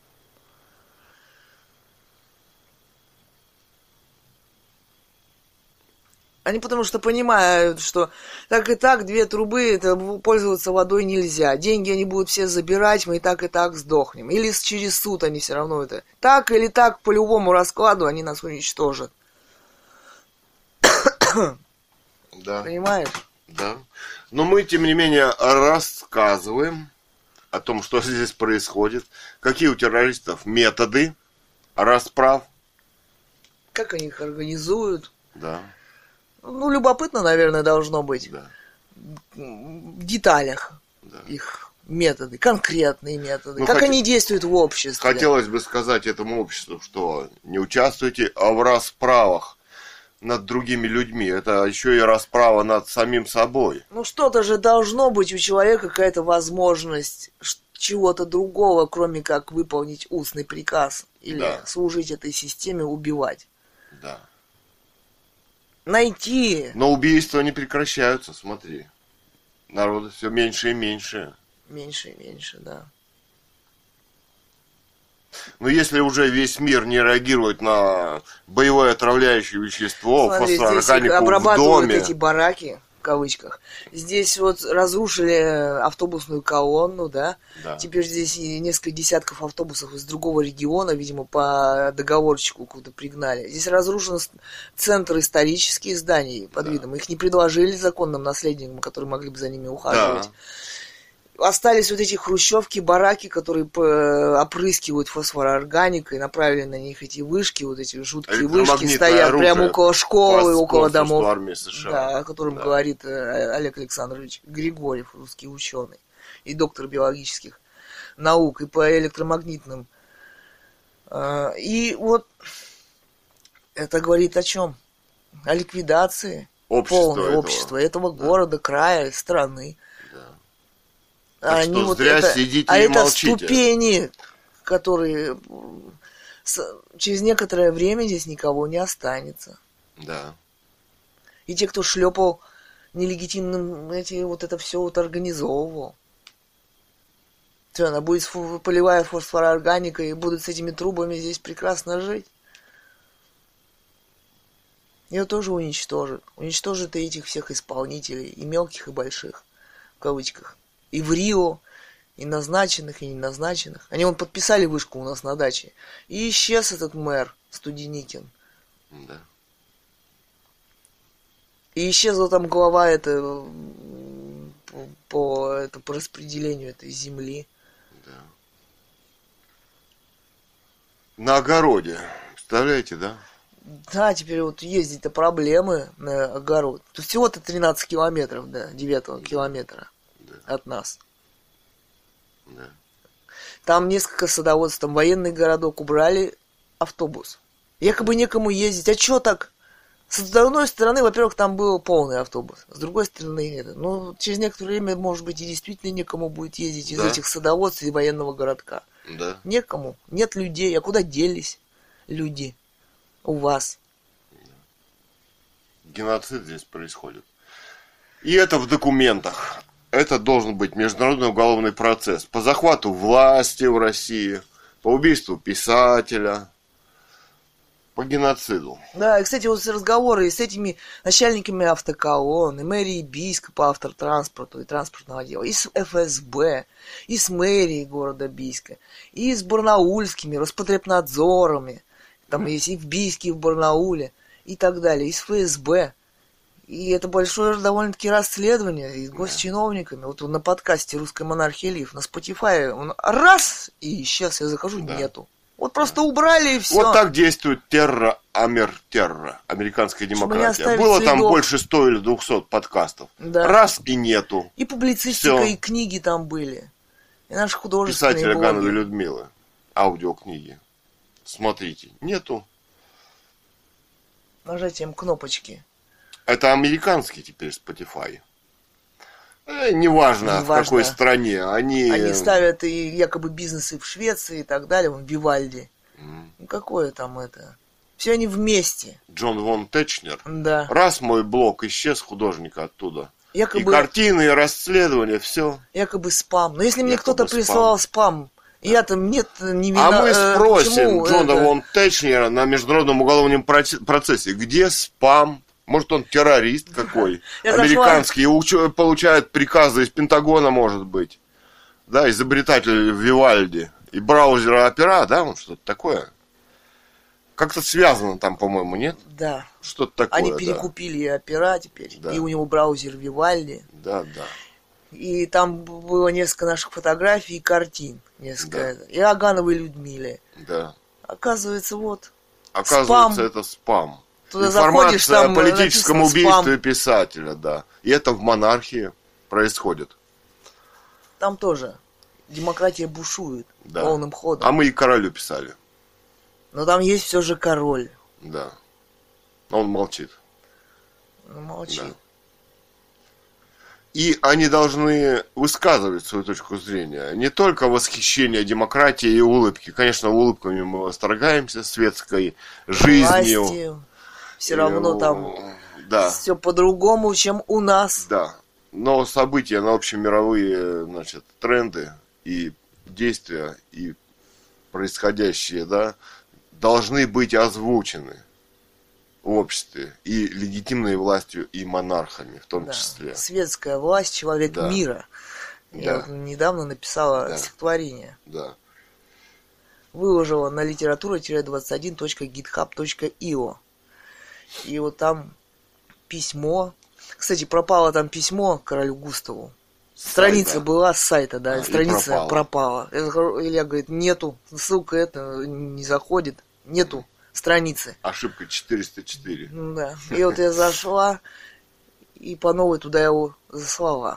Они потому что понимают, что так и так 2 трубы, это пользоваться водой нельзя. Деньги они будут все забирать, мы и так сдохнем. Или через суд они все равно это. Так или так, по любому раскладу они нас уничтожат. Да. Понимаешь? Да. Но мы, тем не менее, рассказываем о том, что здесь происходит, какие у террористов методы расправ. Как они их организуют. Да. Ну, любопытно, наверное, должно быть. Да. В деталях их методы, конкретные методы. Ну, как они действуют в обществе. Хотелось бы сказать этому обществу, что не участвуйте в расправах над другими людьми. Это еще и расправа над самим собой. Ну, что-то же должно быть у человека, какая-то возможность чего-то другого, кроме как выполнить устный приказ. Или служить этой системе, убивать. Да. Найти. Но убийства не прекращаются, смотри. Народу все меньше и меньше. Меньше и меньше, да. Но если уже весь мир не реагирует на боевое отравляющее вещество, фосфорорганику в доме... эти бараки, в кавычках. Здесь вот разрушили автобусную колонну, да? Теперь здесь несколько десятков автобусов из другого региона, видимо, по договорчику куда-то пригнали. Здесь разрушен центр исторических зданий под видом. Их не предложили законным наследникам, которые могли бы за ними ухаживать. Остались вот эти хрущевки, бараки, которые опрыскивают фосфорорганикой, направили на них эти вышки, вот эти жуткие вышки, стоят прямо около школы, около домов, о котором говорит Олег Александрович Григорьев, русский ученый, и доктор биологических наук, и по электромагнитным. И вот это говорит о чем? О ликвидации полного общества этого города, края, страны. Так что вот зря сидите и молчите. Это ступени, которые через некоторое время здесь никого не останется. Да. И те, кто шлепал нелегитимным, вот это все вот организовывал. Все, она будет полевая фосфорорганика, и будут с этими трубами здесь прекрасно жить. Ее тоже уничтожат. Уничтожат и этих всех исполнителей, и мелких, и больших, в кавычках. И в Рио, и назначенных, и неназначенных. Они вон подписали вышку у нас на даче. И исчез этот мэр Студеникин. Да. И исчезла там глава по распределению этой земли. Да. На огороде. Представляете, да? Да, теперь вот ездить-то проблемы на огород. Тут всего-то 13 километров до 9-го километра от нас. Да. Там несколько садоводств, там военный городок, убрали автобус. Якобы некому ездить. А чё так? С одной стороны, во-первых, там был полный автобус. С другой стороны, через некоторое время, может быть, и действительно некому будет ездить из этих садоводств и военного городка. Да. Некому. Нет людей. А куда делись люди у вас? Геноцид здесь происходит. И это в документах. Это должен быть международный уголовный процесс по захвату власти в России, по убийству писателя, по геноциду. Да, и, кстати, вот разговоры с этими начальниками автоколонн, и мэрии Бийска по автотранспорту и транспортного отдела, и с ФСБ, и с мэрией города Бийска, и с барнаульскими Роспотребнадзорами, там есть и в Бийске, и в Барнауле, и так далее, и с ФСБ. И это большое довольно-таки расследование и с госчиновниками. Вот на подкасте «Русская монархия Лив» на Spotify он раз, и исчез, я захожу, нету. Вот просто убрали и все. Вот так действует терра, американская демократия. Было следов. Там больше 100 или 200 подкастов. Да. Раз и нету. И публицистика, Всё. и книги там были. И наши художественные Писателя блоги. Гановой Людмилы. Аудиокниги. Смотрите. Нету. Нажатием кнопочки. Это американский теперь Spotify. Неважно, в какой стране. Они ставят и якобы бизнесы в Швеции и так далее. Вон Вивальди. Ну какое там это? Все они вместе. Джон Вон Течнер. Да. Раз мой блог исчез, художника оттуда. Якобы... И картины, и расследования, все. Якобы спам. Но если мне кто-то присылал спам, я-то нет не вина. А мы спросим почему Джона это? Вон Течнера на международном уголовном процессе, где спам? Может, он террорист какой, американский, и получает приказы из Пентагона, может быть. Да, изобретатель Вивальди. И браузера Opera, да, он что-то такое. Как-то связано там, по-моему, нет? Да. Что-то такое, Они перекупили Opera теперь, и у него браузер Вивальди. Да, да. И там было несколько наших фотографий и картин. Несколько. Да. И о Гановой Людмиле. Да. Оказывается, вот. Оказывается, это спам. Туда Информация заходишь, там о политическом убийстве спам. писателя, да. И это в монархии происходит. Там тоже демократия бушует полным ходом. А мы и королю писали. Но там есть все же король. Да. Но он молчит. Молчит. Да. И они должны высказывать свою точку зрения. Не только восхищение демократией и улыбки. Конечно, улыбками мы восторгаемся, светской жизнью. Властью. Все равно там все по-другому, чем у нас. Да. Но события на общемировые, значит, тренды и действия, и происходящие, да, должны быть озвучены в обществе и легитимной властью, и монархами в том числе. Светская власть, человек мира. Я вот недавно написала стихотворение. Да. Выложила на literatura-21.github.io. И вот там письмо. Кстати, пропало там письмо королю Густаву. Страница была с сайта, да, страница пропала. Илья говорит, нету, ссылка это не заходит, нету страницы. Ошибка 404. Да. И вот я зашла и по новой туда его заслала.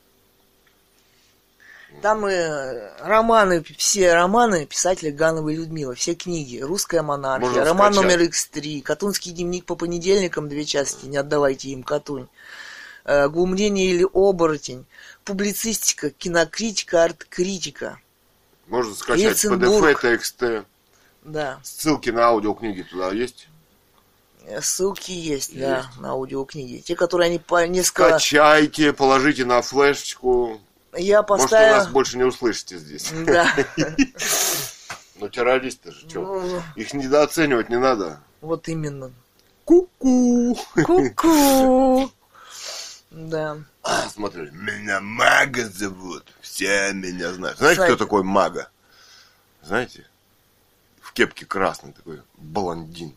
Там и романы, все романы писателя Гановой Людмилы, все книги. «Русская монархия», можно роман скачать. номер X3, «Катунский дневник по понедельникам», 2 части, не отдавайте им Катунь. «Глумление или оборотень», публицистика, кинокритика, арт-критика. Можно скачать PDF, TXT. Да. Ссылки на аудиокниги туда есть? Ссылки есть, да, на аудиокниги. Те, которые они по несколько... Скачайте, положите на флешечку. Я поставил... Может, вы нас больше не услышите здесь. Да. Но террористы же, что? Их недооценивать не надо. Вот именно. Ку-ку. Ку-ку. Да. Смотри, меня Мага зовут. Все меня знают. Знаете, кто такой Мага? Знаете? В кепке красный такой блондин.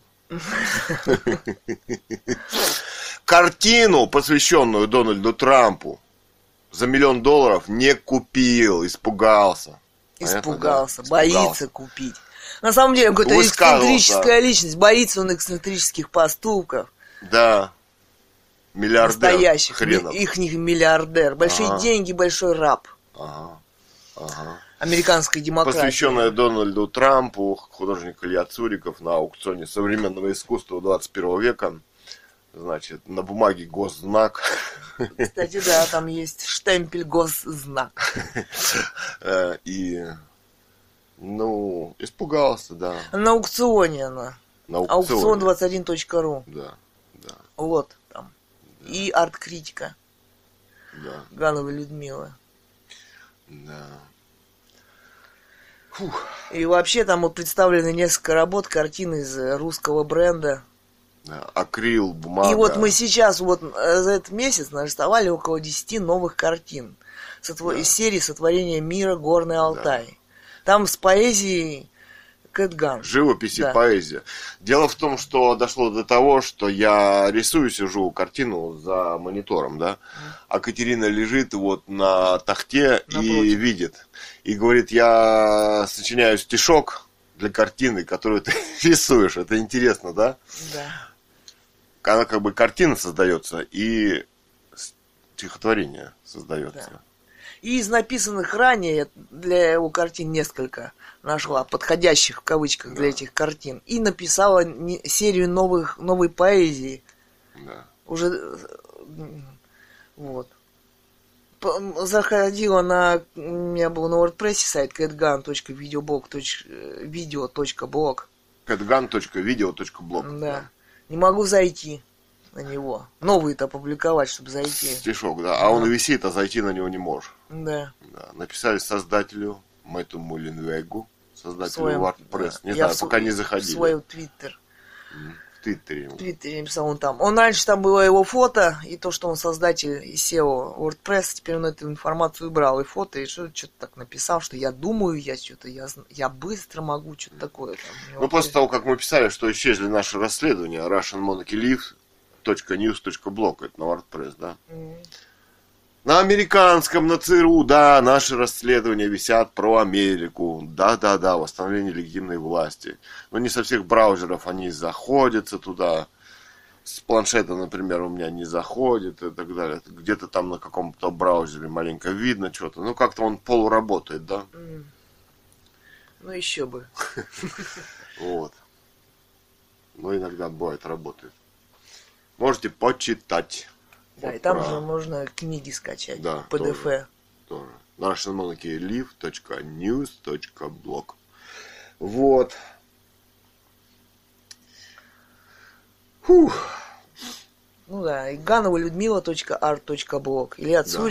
Картину, посвященную Дональду Трампу, за $1 миллион не купил, испугался. Испугался, боится купить. На самом деле, какая-то эксцентрическая личность, боится он эксцентрических поступков. Да. Миллиардер. Настоящих, ихних миллиардер. Большие деньги, большой раб. Ага. американской демократии. Посвященная Дональду Трампу, художник Илья Цуриков на аукционе современного искусства 21 века. Значит, на бумаге госзнак. Кстати, да, там есть штемпель госзнак. И, испугался, да. На аукционе она. На аукционе. Аукцион21.ру. Да. Вот там. Да. И арт-критика. Да. Гановой Людмилы. Да. Фух. И вообще там вот представлены несколько работ, картин из русского бренда. Акрил, бумага. И вот мы сейчас, вот за этот месяц нарисовали около 10 новых картин из серии «Сотворение мира. Горный Алтай». Да. Там с поэзией Кэтган. Живопись и поэзия. Дело в том, что дошло до того, что я рисую, сижу картину за монитором, да, а Катерина лежит вот на тахте и видит. И говорит, я сочиняю стишок для картины, которую ты рисуешь. Это интересно, да? Да. Она как бы картина создается и стихотворение создается. Да. И из написанных ранее для его картин несколько нашла подходящих в кавычках для этих картин. И написала серию новой поэзии. Да. Уже вот. Заходила у меня был на WordPress сайт catgan.video.blog. catgan.video.blog. Да. Не могу зайти на него. Новый-то опубликовать, чтобы зайти. Стишок, да. А он висит, а зайти на него не можешь. Да. Написали создателю Мэтту Мулинвегу, создателю WordPress. Не знаю, пока не заходили. В свой Твиттер. В Твиттере. В Твиттере написал он там. Он раньше там было его фото, и то, что он создатель и SEO WordPress, теперь он эту информацию убрал, и фото, и что-то так написал, что я думаю, я быстро могу, что-то такое. Там, после того, как мы писали, что исчезли наши расследования, russianmonarchylive.news.blog, это на WordPress, да? На американском, на ЦРУ, да, наши расследования висят про Америку. Да, восстановление легитимной власти. Но не со всех браузеров они заходятся туда. С планшета, например, у меня не заходит и так далее. Где-то там на каком-то браузере маленько видно что-то. Как-то он полуработает, да? Еще бы. Вот. Иногда бывает работает. Можете почитать. Да, и там же можно книги скачать. Да, PDF. Тоже. russianmonarchylive.news.blog. Вот. Фух. И Ганова Людмила.art.blog или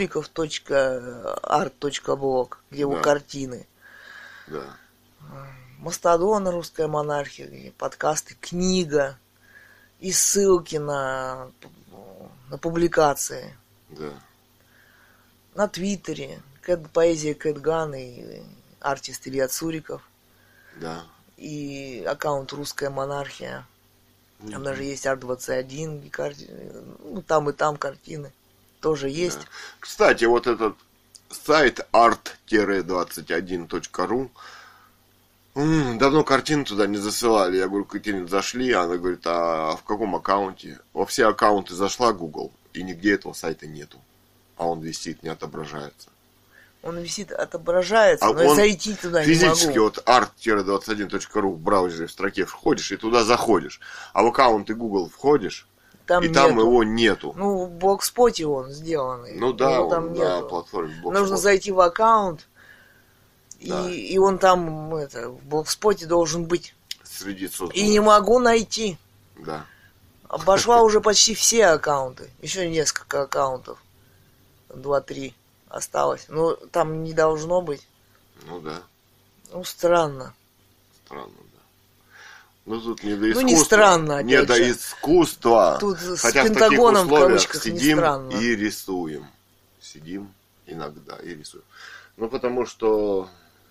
Цуриков.art.blog, где его картины. Да. Мастодон, Русская монархия, подкасты, книга и ссылки на публикации. Да. На Твиттере. Поэзия Кэтган и артист Илья Цуриков. Да. И аккаунт Русская монархия. Там даже есть Арт21, там и там картины. Тоже есть. Да. Кстати, вот этот сайт art-21.ru, давно картины туда не засылали. Я говорю, Катерина, зашли. Она говорит, а в каком аккаунте? Во все аккаунты зашла Google, и нигде этого сайта нету. А он висит, не отображается. Он висит, отображается, но зайти туда не могу. Физически вот art-21.ru в браузере в строке входишь и туда заходишь. А в аккаунты Google входишь, там его нету. В Блогспоте он сделанный. Там на платформе Blogspot. Нужно зайти в аккаунт. Да. И он там в Блогспоте должен быть. Среди созданных. И не могу найти. Да. Обошла уже почти все аккаунты. Еще несколько аккаунтов. 2-3 осталось. Там не должно быть. Да. Странно. Странно, да. Тут не до искусства. Не странно, опять не же. до искусства. Тут хотя с Пентагоном в таких условиях в кавычках сидим не странно. И рисуем. Сидим иногда и рисуем. Потому что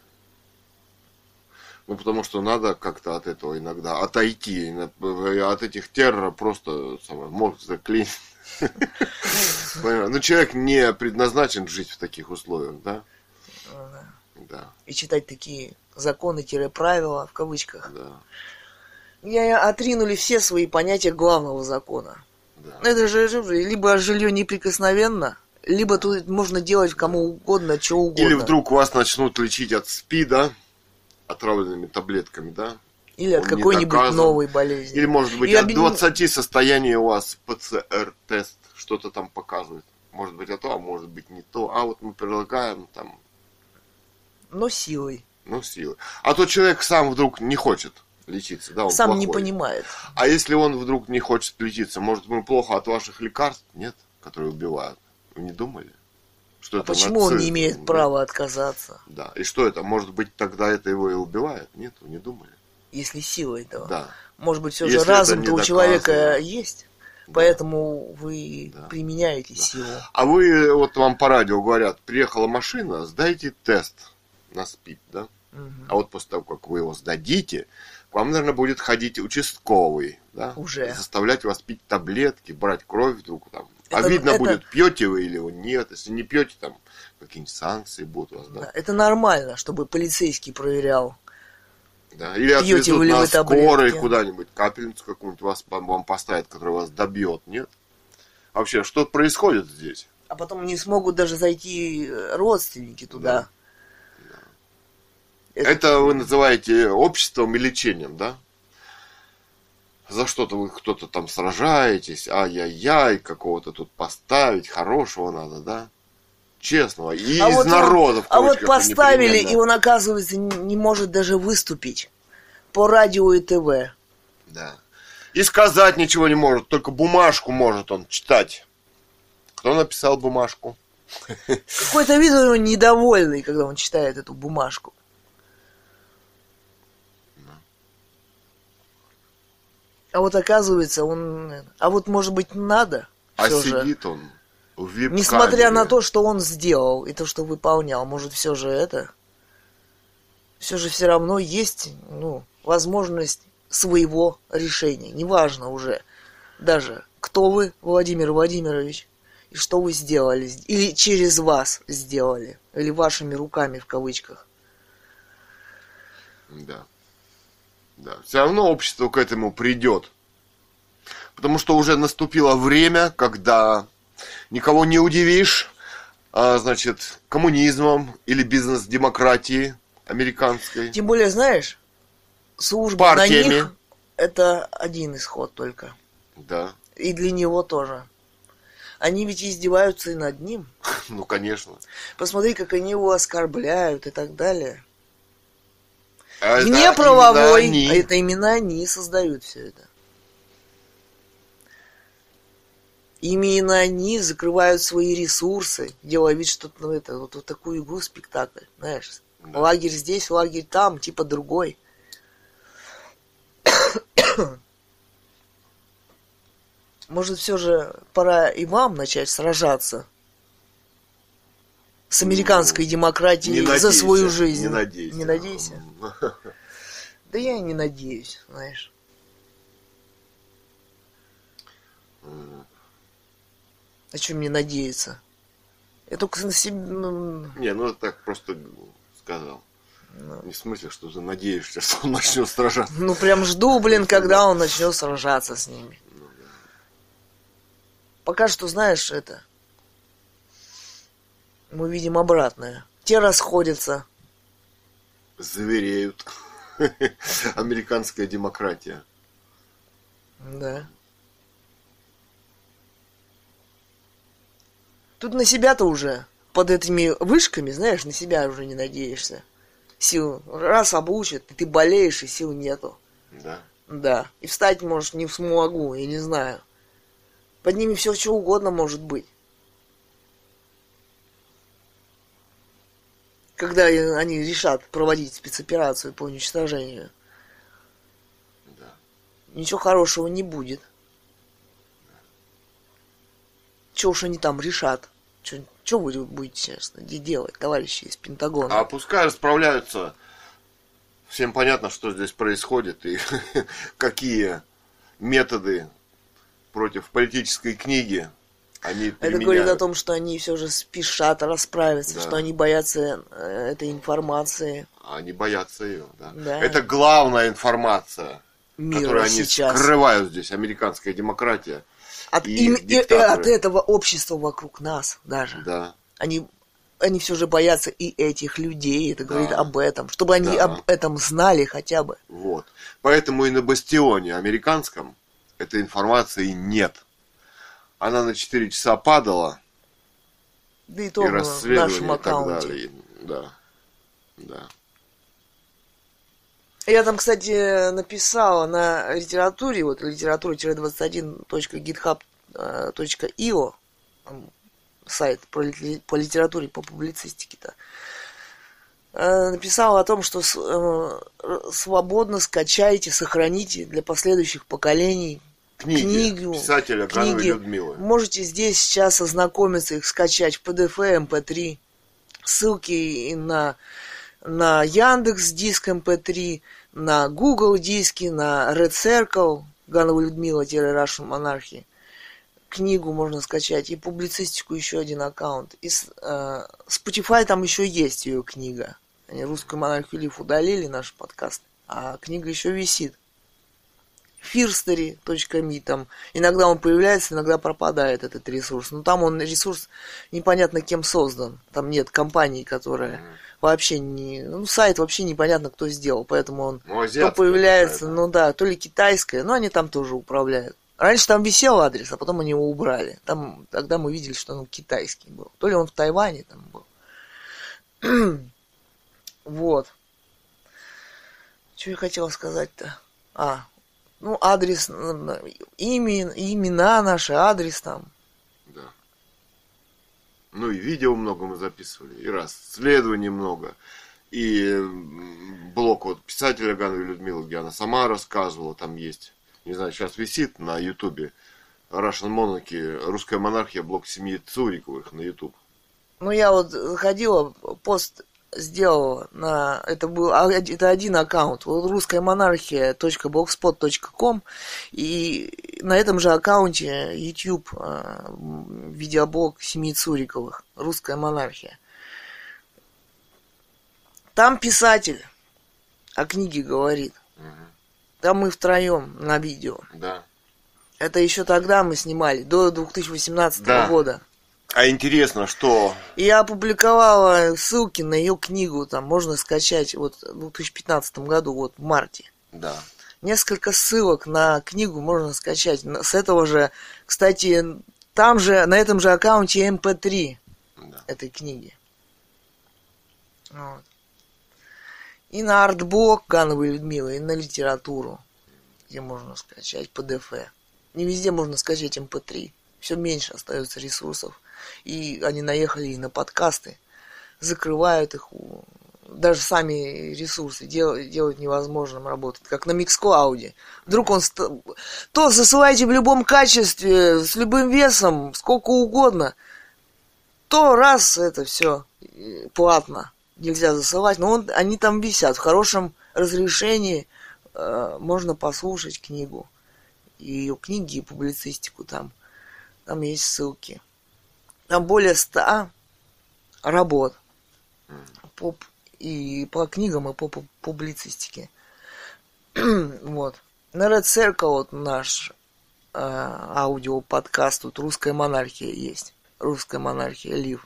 надо как-то от этого иногда отойти. От этих террора просто мозг заклинит. Человек не предназначен жить в таких условиях, да? Да. И читать такие законы-правила, в кавычках. Да. Отринули все свои понятия главного закона. Да. Это же либо жилье неприкосновенно, Либо тут можно делать кому угодно, что угодно. Или вдруг вас начнут лечить от СПИДа отравленными таблетками, да? Или от какой-нибудь новой болезни. Или, может быть, от 20 состояний у вас ПЦР-тест что-то там показывает. Может быть, а может быть, не то. А вот мы предлагаем там... Но силой. Силой. А то человек сам вдруг не хочет лечиться, да? Он сам плохой. не понимает. А если он вдруг не хочет лечиться, может, ему плохо от ваших лекарств? Нет? Которые убивают. Вы не думали? Что это почему нацизм? Он не имеет права отказаться? Да. И что это? Может быть, тогда это его и убивает? Нет, вы не думали? Если силой, то. Да. Может быть, все же разум-то у человека есть, да. Поэтому вы применяете силу. А вы, вот вам по радио говорят, приехала машина, сдайте тест на СПИД, да? А вот после того, как вы его сдадите, к вам, наверное, будет ходить участковый, да? Уже. Заставлять вас пить таблетки, брать кровь вдруг там. Видно будет, пьете вы или нет. Если не пьете, там какие-нибудь санкции будут у вас, да? Это нормально, чтобы полицейский проверял. Да. Или отвезут на скорой куда-нибудь, капельницу какую-нибудь вам поставят, которая вас добьет, нет? Вообще, что происходит здесь? А потом не смогут даже зайти родственники туда. Да. Это вы называете обществом и лечением, да? За что-то вы кто-то там сражаетесь, ай-яй-яй, какого-то тут поставить, хорошего надо, да? Честного. И из вот народа. А вот поставили, и он, оказывается, не может даже выступить по радио и ТВ. Да. И сказать ничего не может, только бумажку может он читать. Кто написал бумажку? Какой-то вид у него недовольный, когда он читает эту бумажку. А вот оказывается, он... А вот, может быть, надо? А сидит он в вип-камере. Несмотря на то, что он сделал, и то, что выполнял, может, все же это... Все же все равно есть, возможность своего решения. Неважно уже даже, кто вы, Владимир Владимирович, и что вы сделали. Или через вас сделали. Или вашими руками, в кавычках. Да. Да, все равно общество к этому придет. Потому что уже наступило время, когда никого не удивишь, коммунизмом или бизнес-демократией американской. Тем более, знаешь, служба на них это один исход только. Да. И для него тоже. Они ведь издеваются и над ним. Ну, конечно. Посмотри, как они его оскорбляют и так далее. А не правовой, а это именно они создают все это. Именно они закрывают свои ресурсы, делая вид, что вот такую игру, спектакль, знаешь. Да. Лагерь здесь, лагерь там, типа другой. Может, все же пора и вам начать сражаться с американской демократией за свою жизнь. Не надейся. Не надейся? Да я и не надеюсь, знаешь. А что мне надеяться? Я только на себя... Не, так просто сказал. Не в смысле, что ты надеешься, что он начнет сражаться. Прям жду, когда он начнет сражаться с ними. Да. Пока что, знаешь, мы видим обратное. Те расходятся. Звереют. Американская демократия. Да. Тут на себя-то уже, под этими вышками, знаешь, на себя уже не надеешься. Сил раз обучат, и ты болеешь, и сил нету. Да? Да. И встать, может, не смогу, я не знаю. Под ними все что угодно может быть. Когда они решат проводить спецоперацию по уничтожению. Да. Ничего хорошего не будет. Чего уж они там решат? Что вы будете сейчас делать, товарищи из Пентагона? А пускай расправляются. Всем понятно, что здесь происходит и какие методы против политической книги они применяют. Это говорит о том, что они все же спешат расправиться, да. Что они боятся этой информации. Они боятся ее, да. Да. Это главная информация, мира которую они сейчас скрывают здесь, американская демократия. от этого общества вокруг нас даже. Да. Они все же боятся и этих людей, это говорит об этом, чтобы они об этом знали хотя бы. Вот. Поэтому и на бастионе американском этой информации нет. Она на 4 часа падала. Да и то в нашем аккаунте. Да. Я там, кстати, написала на литературе, вот литература-21.github.io, сайт по литературе, по публицистике-то, написала о том, что свободно скачайте, сохраните для последующих поколений книгу писателя Гановой Людмилы. Можете здесь сейчас ознакомиться, их скачать в PDF, MP3. Ссылки на Яндекс диск MP3, на Google диски, на Red Circle, Ганова Людмила-Russian Monarchy. Книгу можно скачать, и публицистику еще один аккаунт. И Spotify там еще есть ее книга. Они русскую монархию Лив удалили, наш подкаст, а книга еще висит. Firstory.me, там иногда он появляется, иногда пропадает этот ресурс. Но там он ресурс непонятно кем создан. Там нет компании, которая вообще не... Ну, сайт вообще непонятно кто сделал, поэтому он то появляется, то ли китайское, но они там тоже управляют. Раньше там висел адрес, а потом они его убрали. Там, тогда мы видели, что он китайский был. То ли он в Тайване там был. Вот. Что я хотел сказать-то? Адрес, имена наши, адрес там. Да. Ну и видео много мы записывали, и расследований много. И блог вот писателя Гановой Людмилы, где она сама рассказывала, там есть. Не знаю, сейчас висит на Ютубе. Russian Monarchy, русская монархия, блог семьи Цуриковых на Ютуб. Ну, я вот заходила, пост сделала это один аккаунт, вот русская монархия.blogspot.com, и на этом же аккаунте YouTube видеоблог семьи Цуриковых, русская монархия. Там писатель о книге говорит. Там мы втроем на видео. Да. Это еще тогда мы снимали, до 2018 года. А интересно, что... Я опубликовала ссылки на ее книгу, там можно скачать вот в 2015 году, вот в марте. Да. Несколько ссылок на книгу можно скачать. С этого же, кстати, там же, на этом же аккаунте MP3 этой книги. Вот. И на артблог Гановой Людмилы, и на литературу, где можно скачать PDF. Не везде можно скачать MP3. Все меньше остается ресурсов. И они наехали и на подкасты. Закрывают их. Даже сами ресурсы делают невозможным работать. Как на Mixcloud. Вдруг он... То засылайте в любом качестве, с любым весом, сколько угодно. То раз это все платно. Нельзя засылать. Но они там висят. В хорошем разрешении можно послушать книгу. И ее книги, и публицистику там. Там есть ссылки. Там более 100 работ. И по книгам, и по публицистике. Вот. На Red Circle вот наш аудиоподкаст, тут «Русская монархия» есть. «Русская монархия Лив».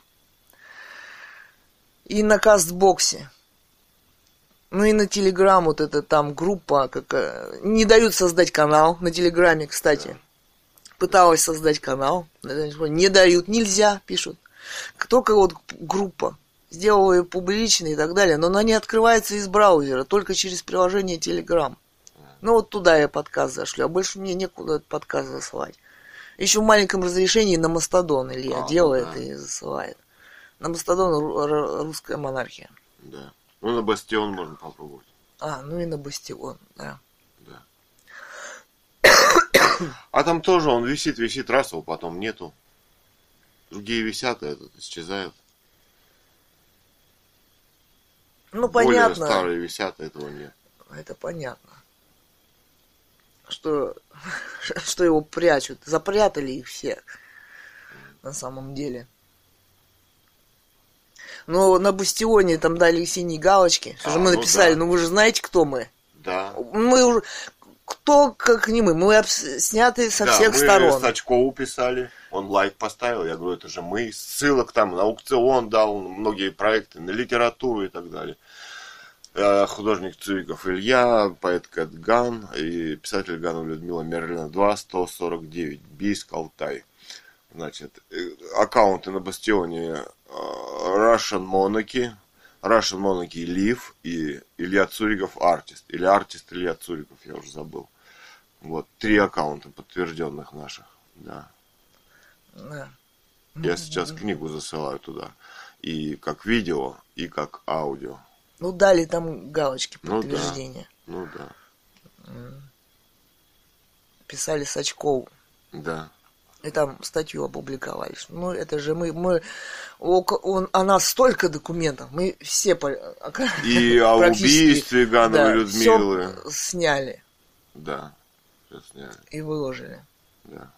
И на Кастбоксе. Ну и на Телеграм, вот это там группа, не дают создать канал на Телеграме, кстати. Пыталась создать канал, не дают, нельзя, пишут. Только вот группа. Сделала ее публичной и так далее, но она не открывается из браузера, только через приложение Telegram. Ну вот туда я подкаст зашлю, а больше мне некуда этот подкаст засылать. Еще в маленьком разрешении на Мастодон Илья делает и засылает. На Мастодон «Русская монархия». Да. Ну на Бастион можно попробовать. Ну и на Бастион, да. А там тоже он висит, раз его потом нету. Другие висят, а этот исчезают. Ну, понятно. Более старые висят, а этого нет. Это понятно. Что его прячут. Запрятали их все. На самом деле. Но на Бастионе там дали синие галочки. Что же мы написали, вы же знаете, кто мы. Да. Мы уже... кто, как не мы. Мы сняты со всех сторон. Мы Сачкову писали, он лайк поставил. Я говорю, это же мы. Ссылок там на аукцион дал, многие проекты, на литературу и так далее. Художник Цуриков Илья, поэт Кэт Ган и писатель Ганова Людмила Мерлина 2, 149, Бийск, Алтай. Значит, аккаунты на Бастионе Russian Monarchy Live и Илья Цуриков Артист. Или Артист Илья Цуриков, я уже забыл. Вот, 3 аккаунта подтвержденных наших, да. Я сейчас книгу засылаю туда. И как видео, и как аудио. Ну, дали там галочки подтверждения. Ну да. Писали Сачкову. Да. И там статью опубликовали. Ну, это же о нас столько документов. Мы все и о убийстве Гановой Людмилы. Все сняли. Да. Все сняли. И выложили. Да.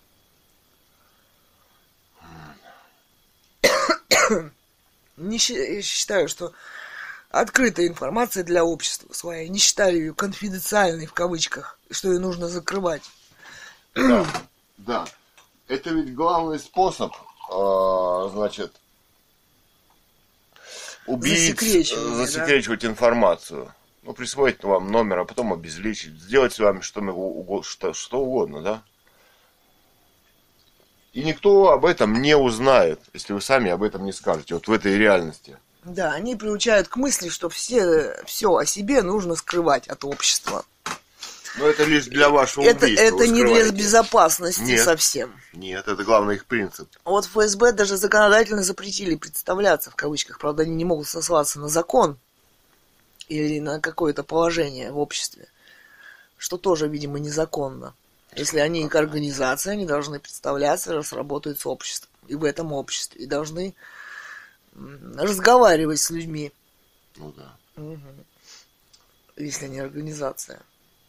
Я считаю, что открытая информация для общества своя. Не считаю ее конфиденциальной в кавычках, что ее нужно закрывать. Да. Да. Это ведь главный способ, значит, убить, засекречивать информацию. Ну, присвоить вам номер, а потом обезличить. Сделать с вами что угодно, да? И никто об этом не узнает, если вы сами об этом не скажете. Вот в этой реальности. Да, они приучают к мысли, что все о себе нужно скрывать от общества. Но это лишь для вашего убийства. Это не для безопасности совсем. Нет, это главный их принцип. Вот ФСБ даже законодательно запретили представляться, в кавычках. Правда, они не могут сослаться на закон или на какое-то положение в обществе, что тоже, видимо, незаконно. Если они как организация, они должны представляться, раз работают с обществом. И в этом обществе. И должны разговаривать с людьми. Ну да. Угу. Если они организация.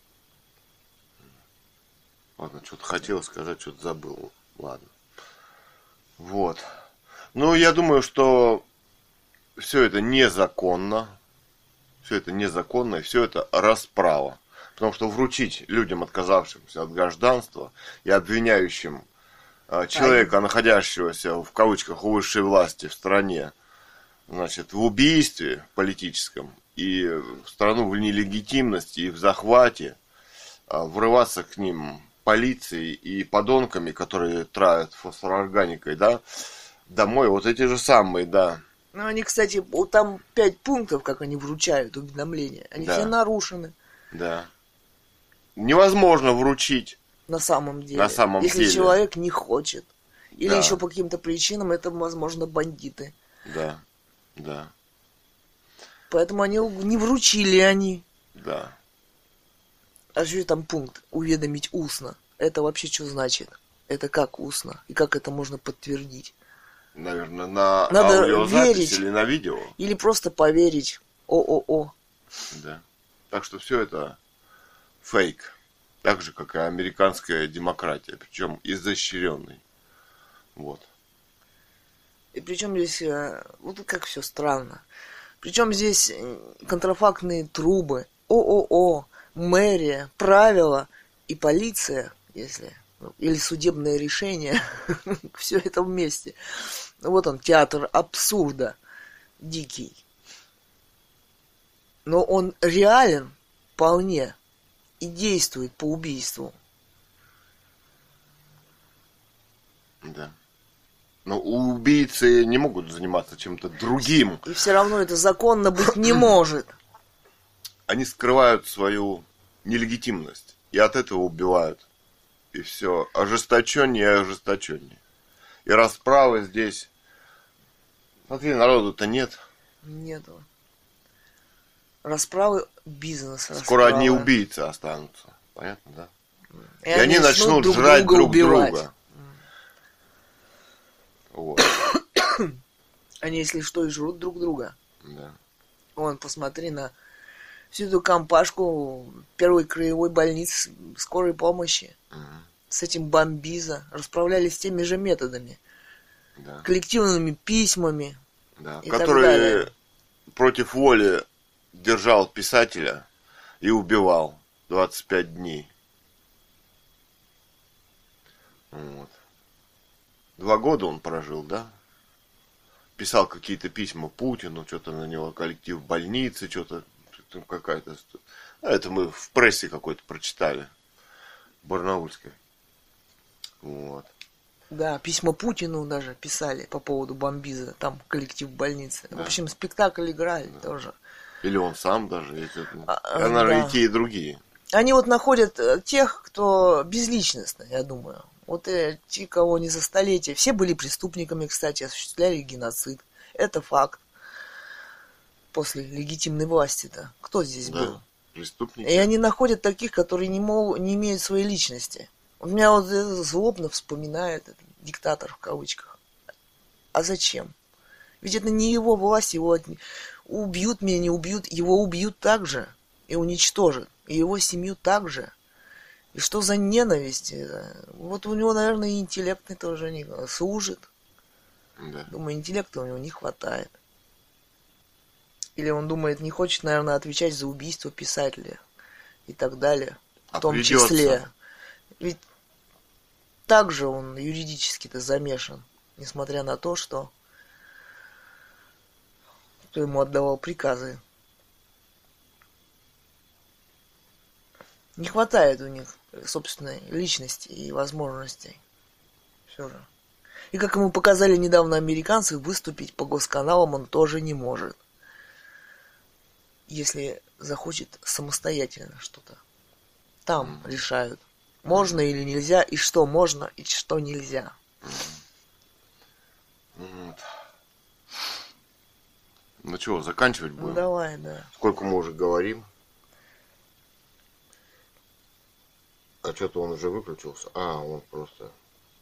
Ладно, что-то хотел сказать, что-то забыл. Ладно. Вот. Ну, я думаю, что все это незаконно. Все это незаконно, и все это расправа. Потому что вручить людям, отказавшимся от гражданства и обвиняющим человека, находящегося в кавычках у высшей власти в стране, значит, в убийстве политическом и в страну в нелегитимности и в захвате, врываться к ним полицией и подонками, которые травят фосфорорганикой, да, домой, вот эти же самые, да. Ну, они, кстати, там 5 пунктов, как они вручают уведомления, они все нарушены. Да. Невозможно вручить. На самом деле. Если человек не хочет. Или еще по каким-то причинам, это, возможно, бандиты. Да, да. Поэтому они не вручили они. Да. А что там пункт? Уведомить устно. Это вообще что значит? Это как устно? И как это можно подтвердить? Наверное, на надо аудиозапись верить, или на видео. Или просто поверить. ООО. Да. Так что все это фейк. Так же, как и американская демократия. Причем изощренный. Вот. И причем здесь, вот как все странно. Причем здесь контрафактные трубы, ООО, мэрия, правила и полиция, если... Или судебное решение. Все это вместе. Вот он, театр абсурда. Дикий. Но он реален вполне. И действует по убийству. Да. Но убийцы не могут заниматься чем-то другим. И все равно это законно быть не может. Они скрывают свою нелегитимность. И от этого убивают. И все. Ожесточеннее и ожесточеннее. И расправы здесь. Смотри, народу-то нет. Нету. Расправы бизнес. Скоро одни убийцы останутся. Понятно, да? И они начнут жрать друг друга. Вот. Они, если что, и жрут друг друга. Да. Вон, посмотри на всю эту компашку первой краевой больницы скорой помощи. С этим бомбиза. Расправлялись теми же методами. Да. Коллективными письмами. Да. И которые против воли держал писателя и убивал. 25 дней. Вот. 2 года он прожил, да? Писал какие-то письма Путину, что-то на него коллектив в больнице, что-то какая-то... Это мы в прессе какой-то прочитали. Барнаульской. Вот. Да, письма Путину даже писали по поводу Бомбиза, там коллектив больницы. Да. В общем, спектакль играли тоже. Или он сам даже. Наверное, да. и те, и другие. Они вот находят тех, кто безличностно, я думаю. Вот те, кого не за столетие. Все были преступниками, кстати, осуществляли геноцид. Это факт. После легитимной власти-то. Кто здесь был? Преступники. И они находят таких, которые не имеют своей личности. У меня вот злобно вспоминает этот диктатор в кавычках. А зачем? Ведь это не его власть, его убьют меня, не убьют, его убьют также и уничтожат, и его семью также. И что за ненависть? Вот у него, наверное, и интеллектный тоже не служит. Да. Думаю, интеллекта у него не хватает. Или он думает, не хочет, наверное, отвечать за убийство писателя и так далее. В том числе. Ведь также он юридически-то замешан, несмотря на то, что кто ему отдавал приказы. Не хватает у них собственной личности и возможностей. Все же. И как ему показали недавно американцы, выступить по госканалам он тоже не может. Если захочет самостоятельно что-то. Там решают, можно или нельзя, и что можно, и что нельзя. Ну чего, заканчивать будем? Ну давай, да. Сколько мы уже говорим? А что-то он уже выключился. Он просто...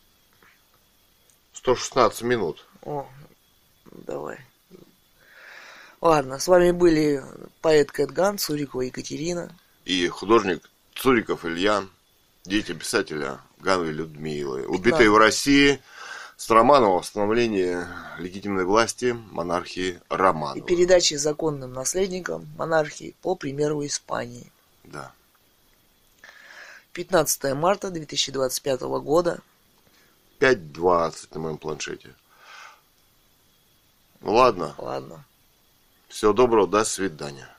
116 минут. О, давай. Ладно, с вами были поэт Кэтган, Цурикова Екатерина. И художник Цуриков Илья, дети писателя Ганвы Людмилы. Убитые в России с романом о восстановлении легитимной власти монархии Романовых. И передачи законным наследникам монархии по примеру Испании. Да. 15 марта 2025 года. 5:20 на моем планшете. Ну ладно. Ладно. Всего доброго, до свидания.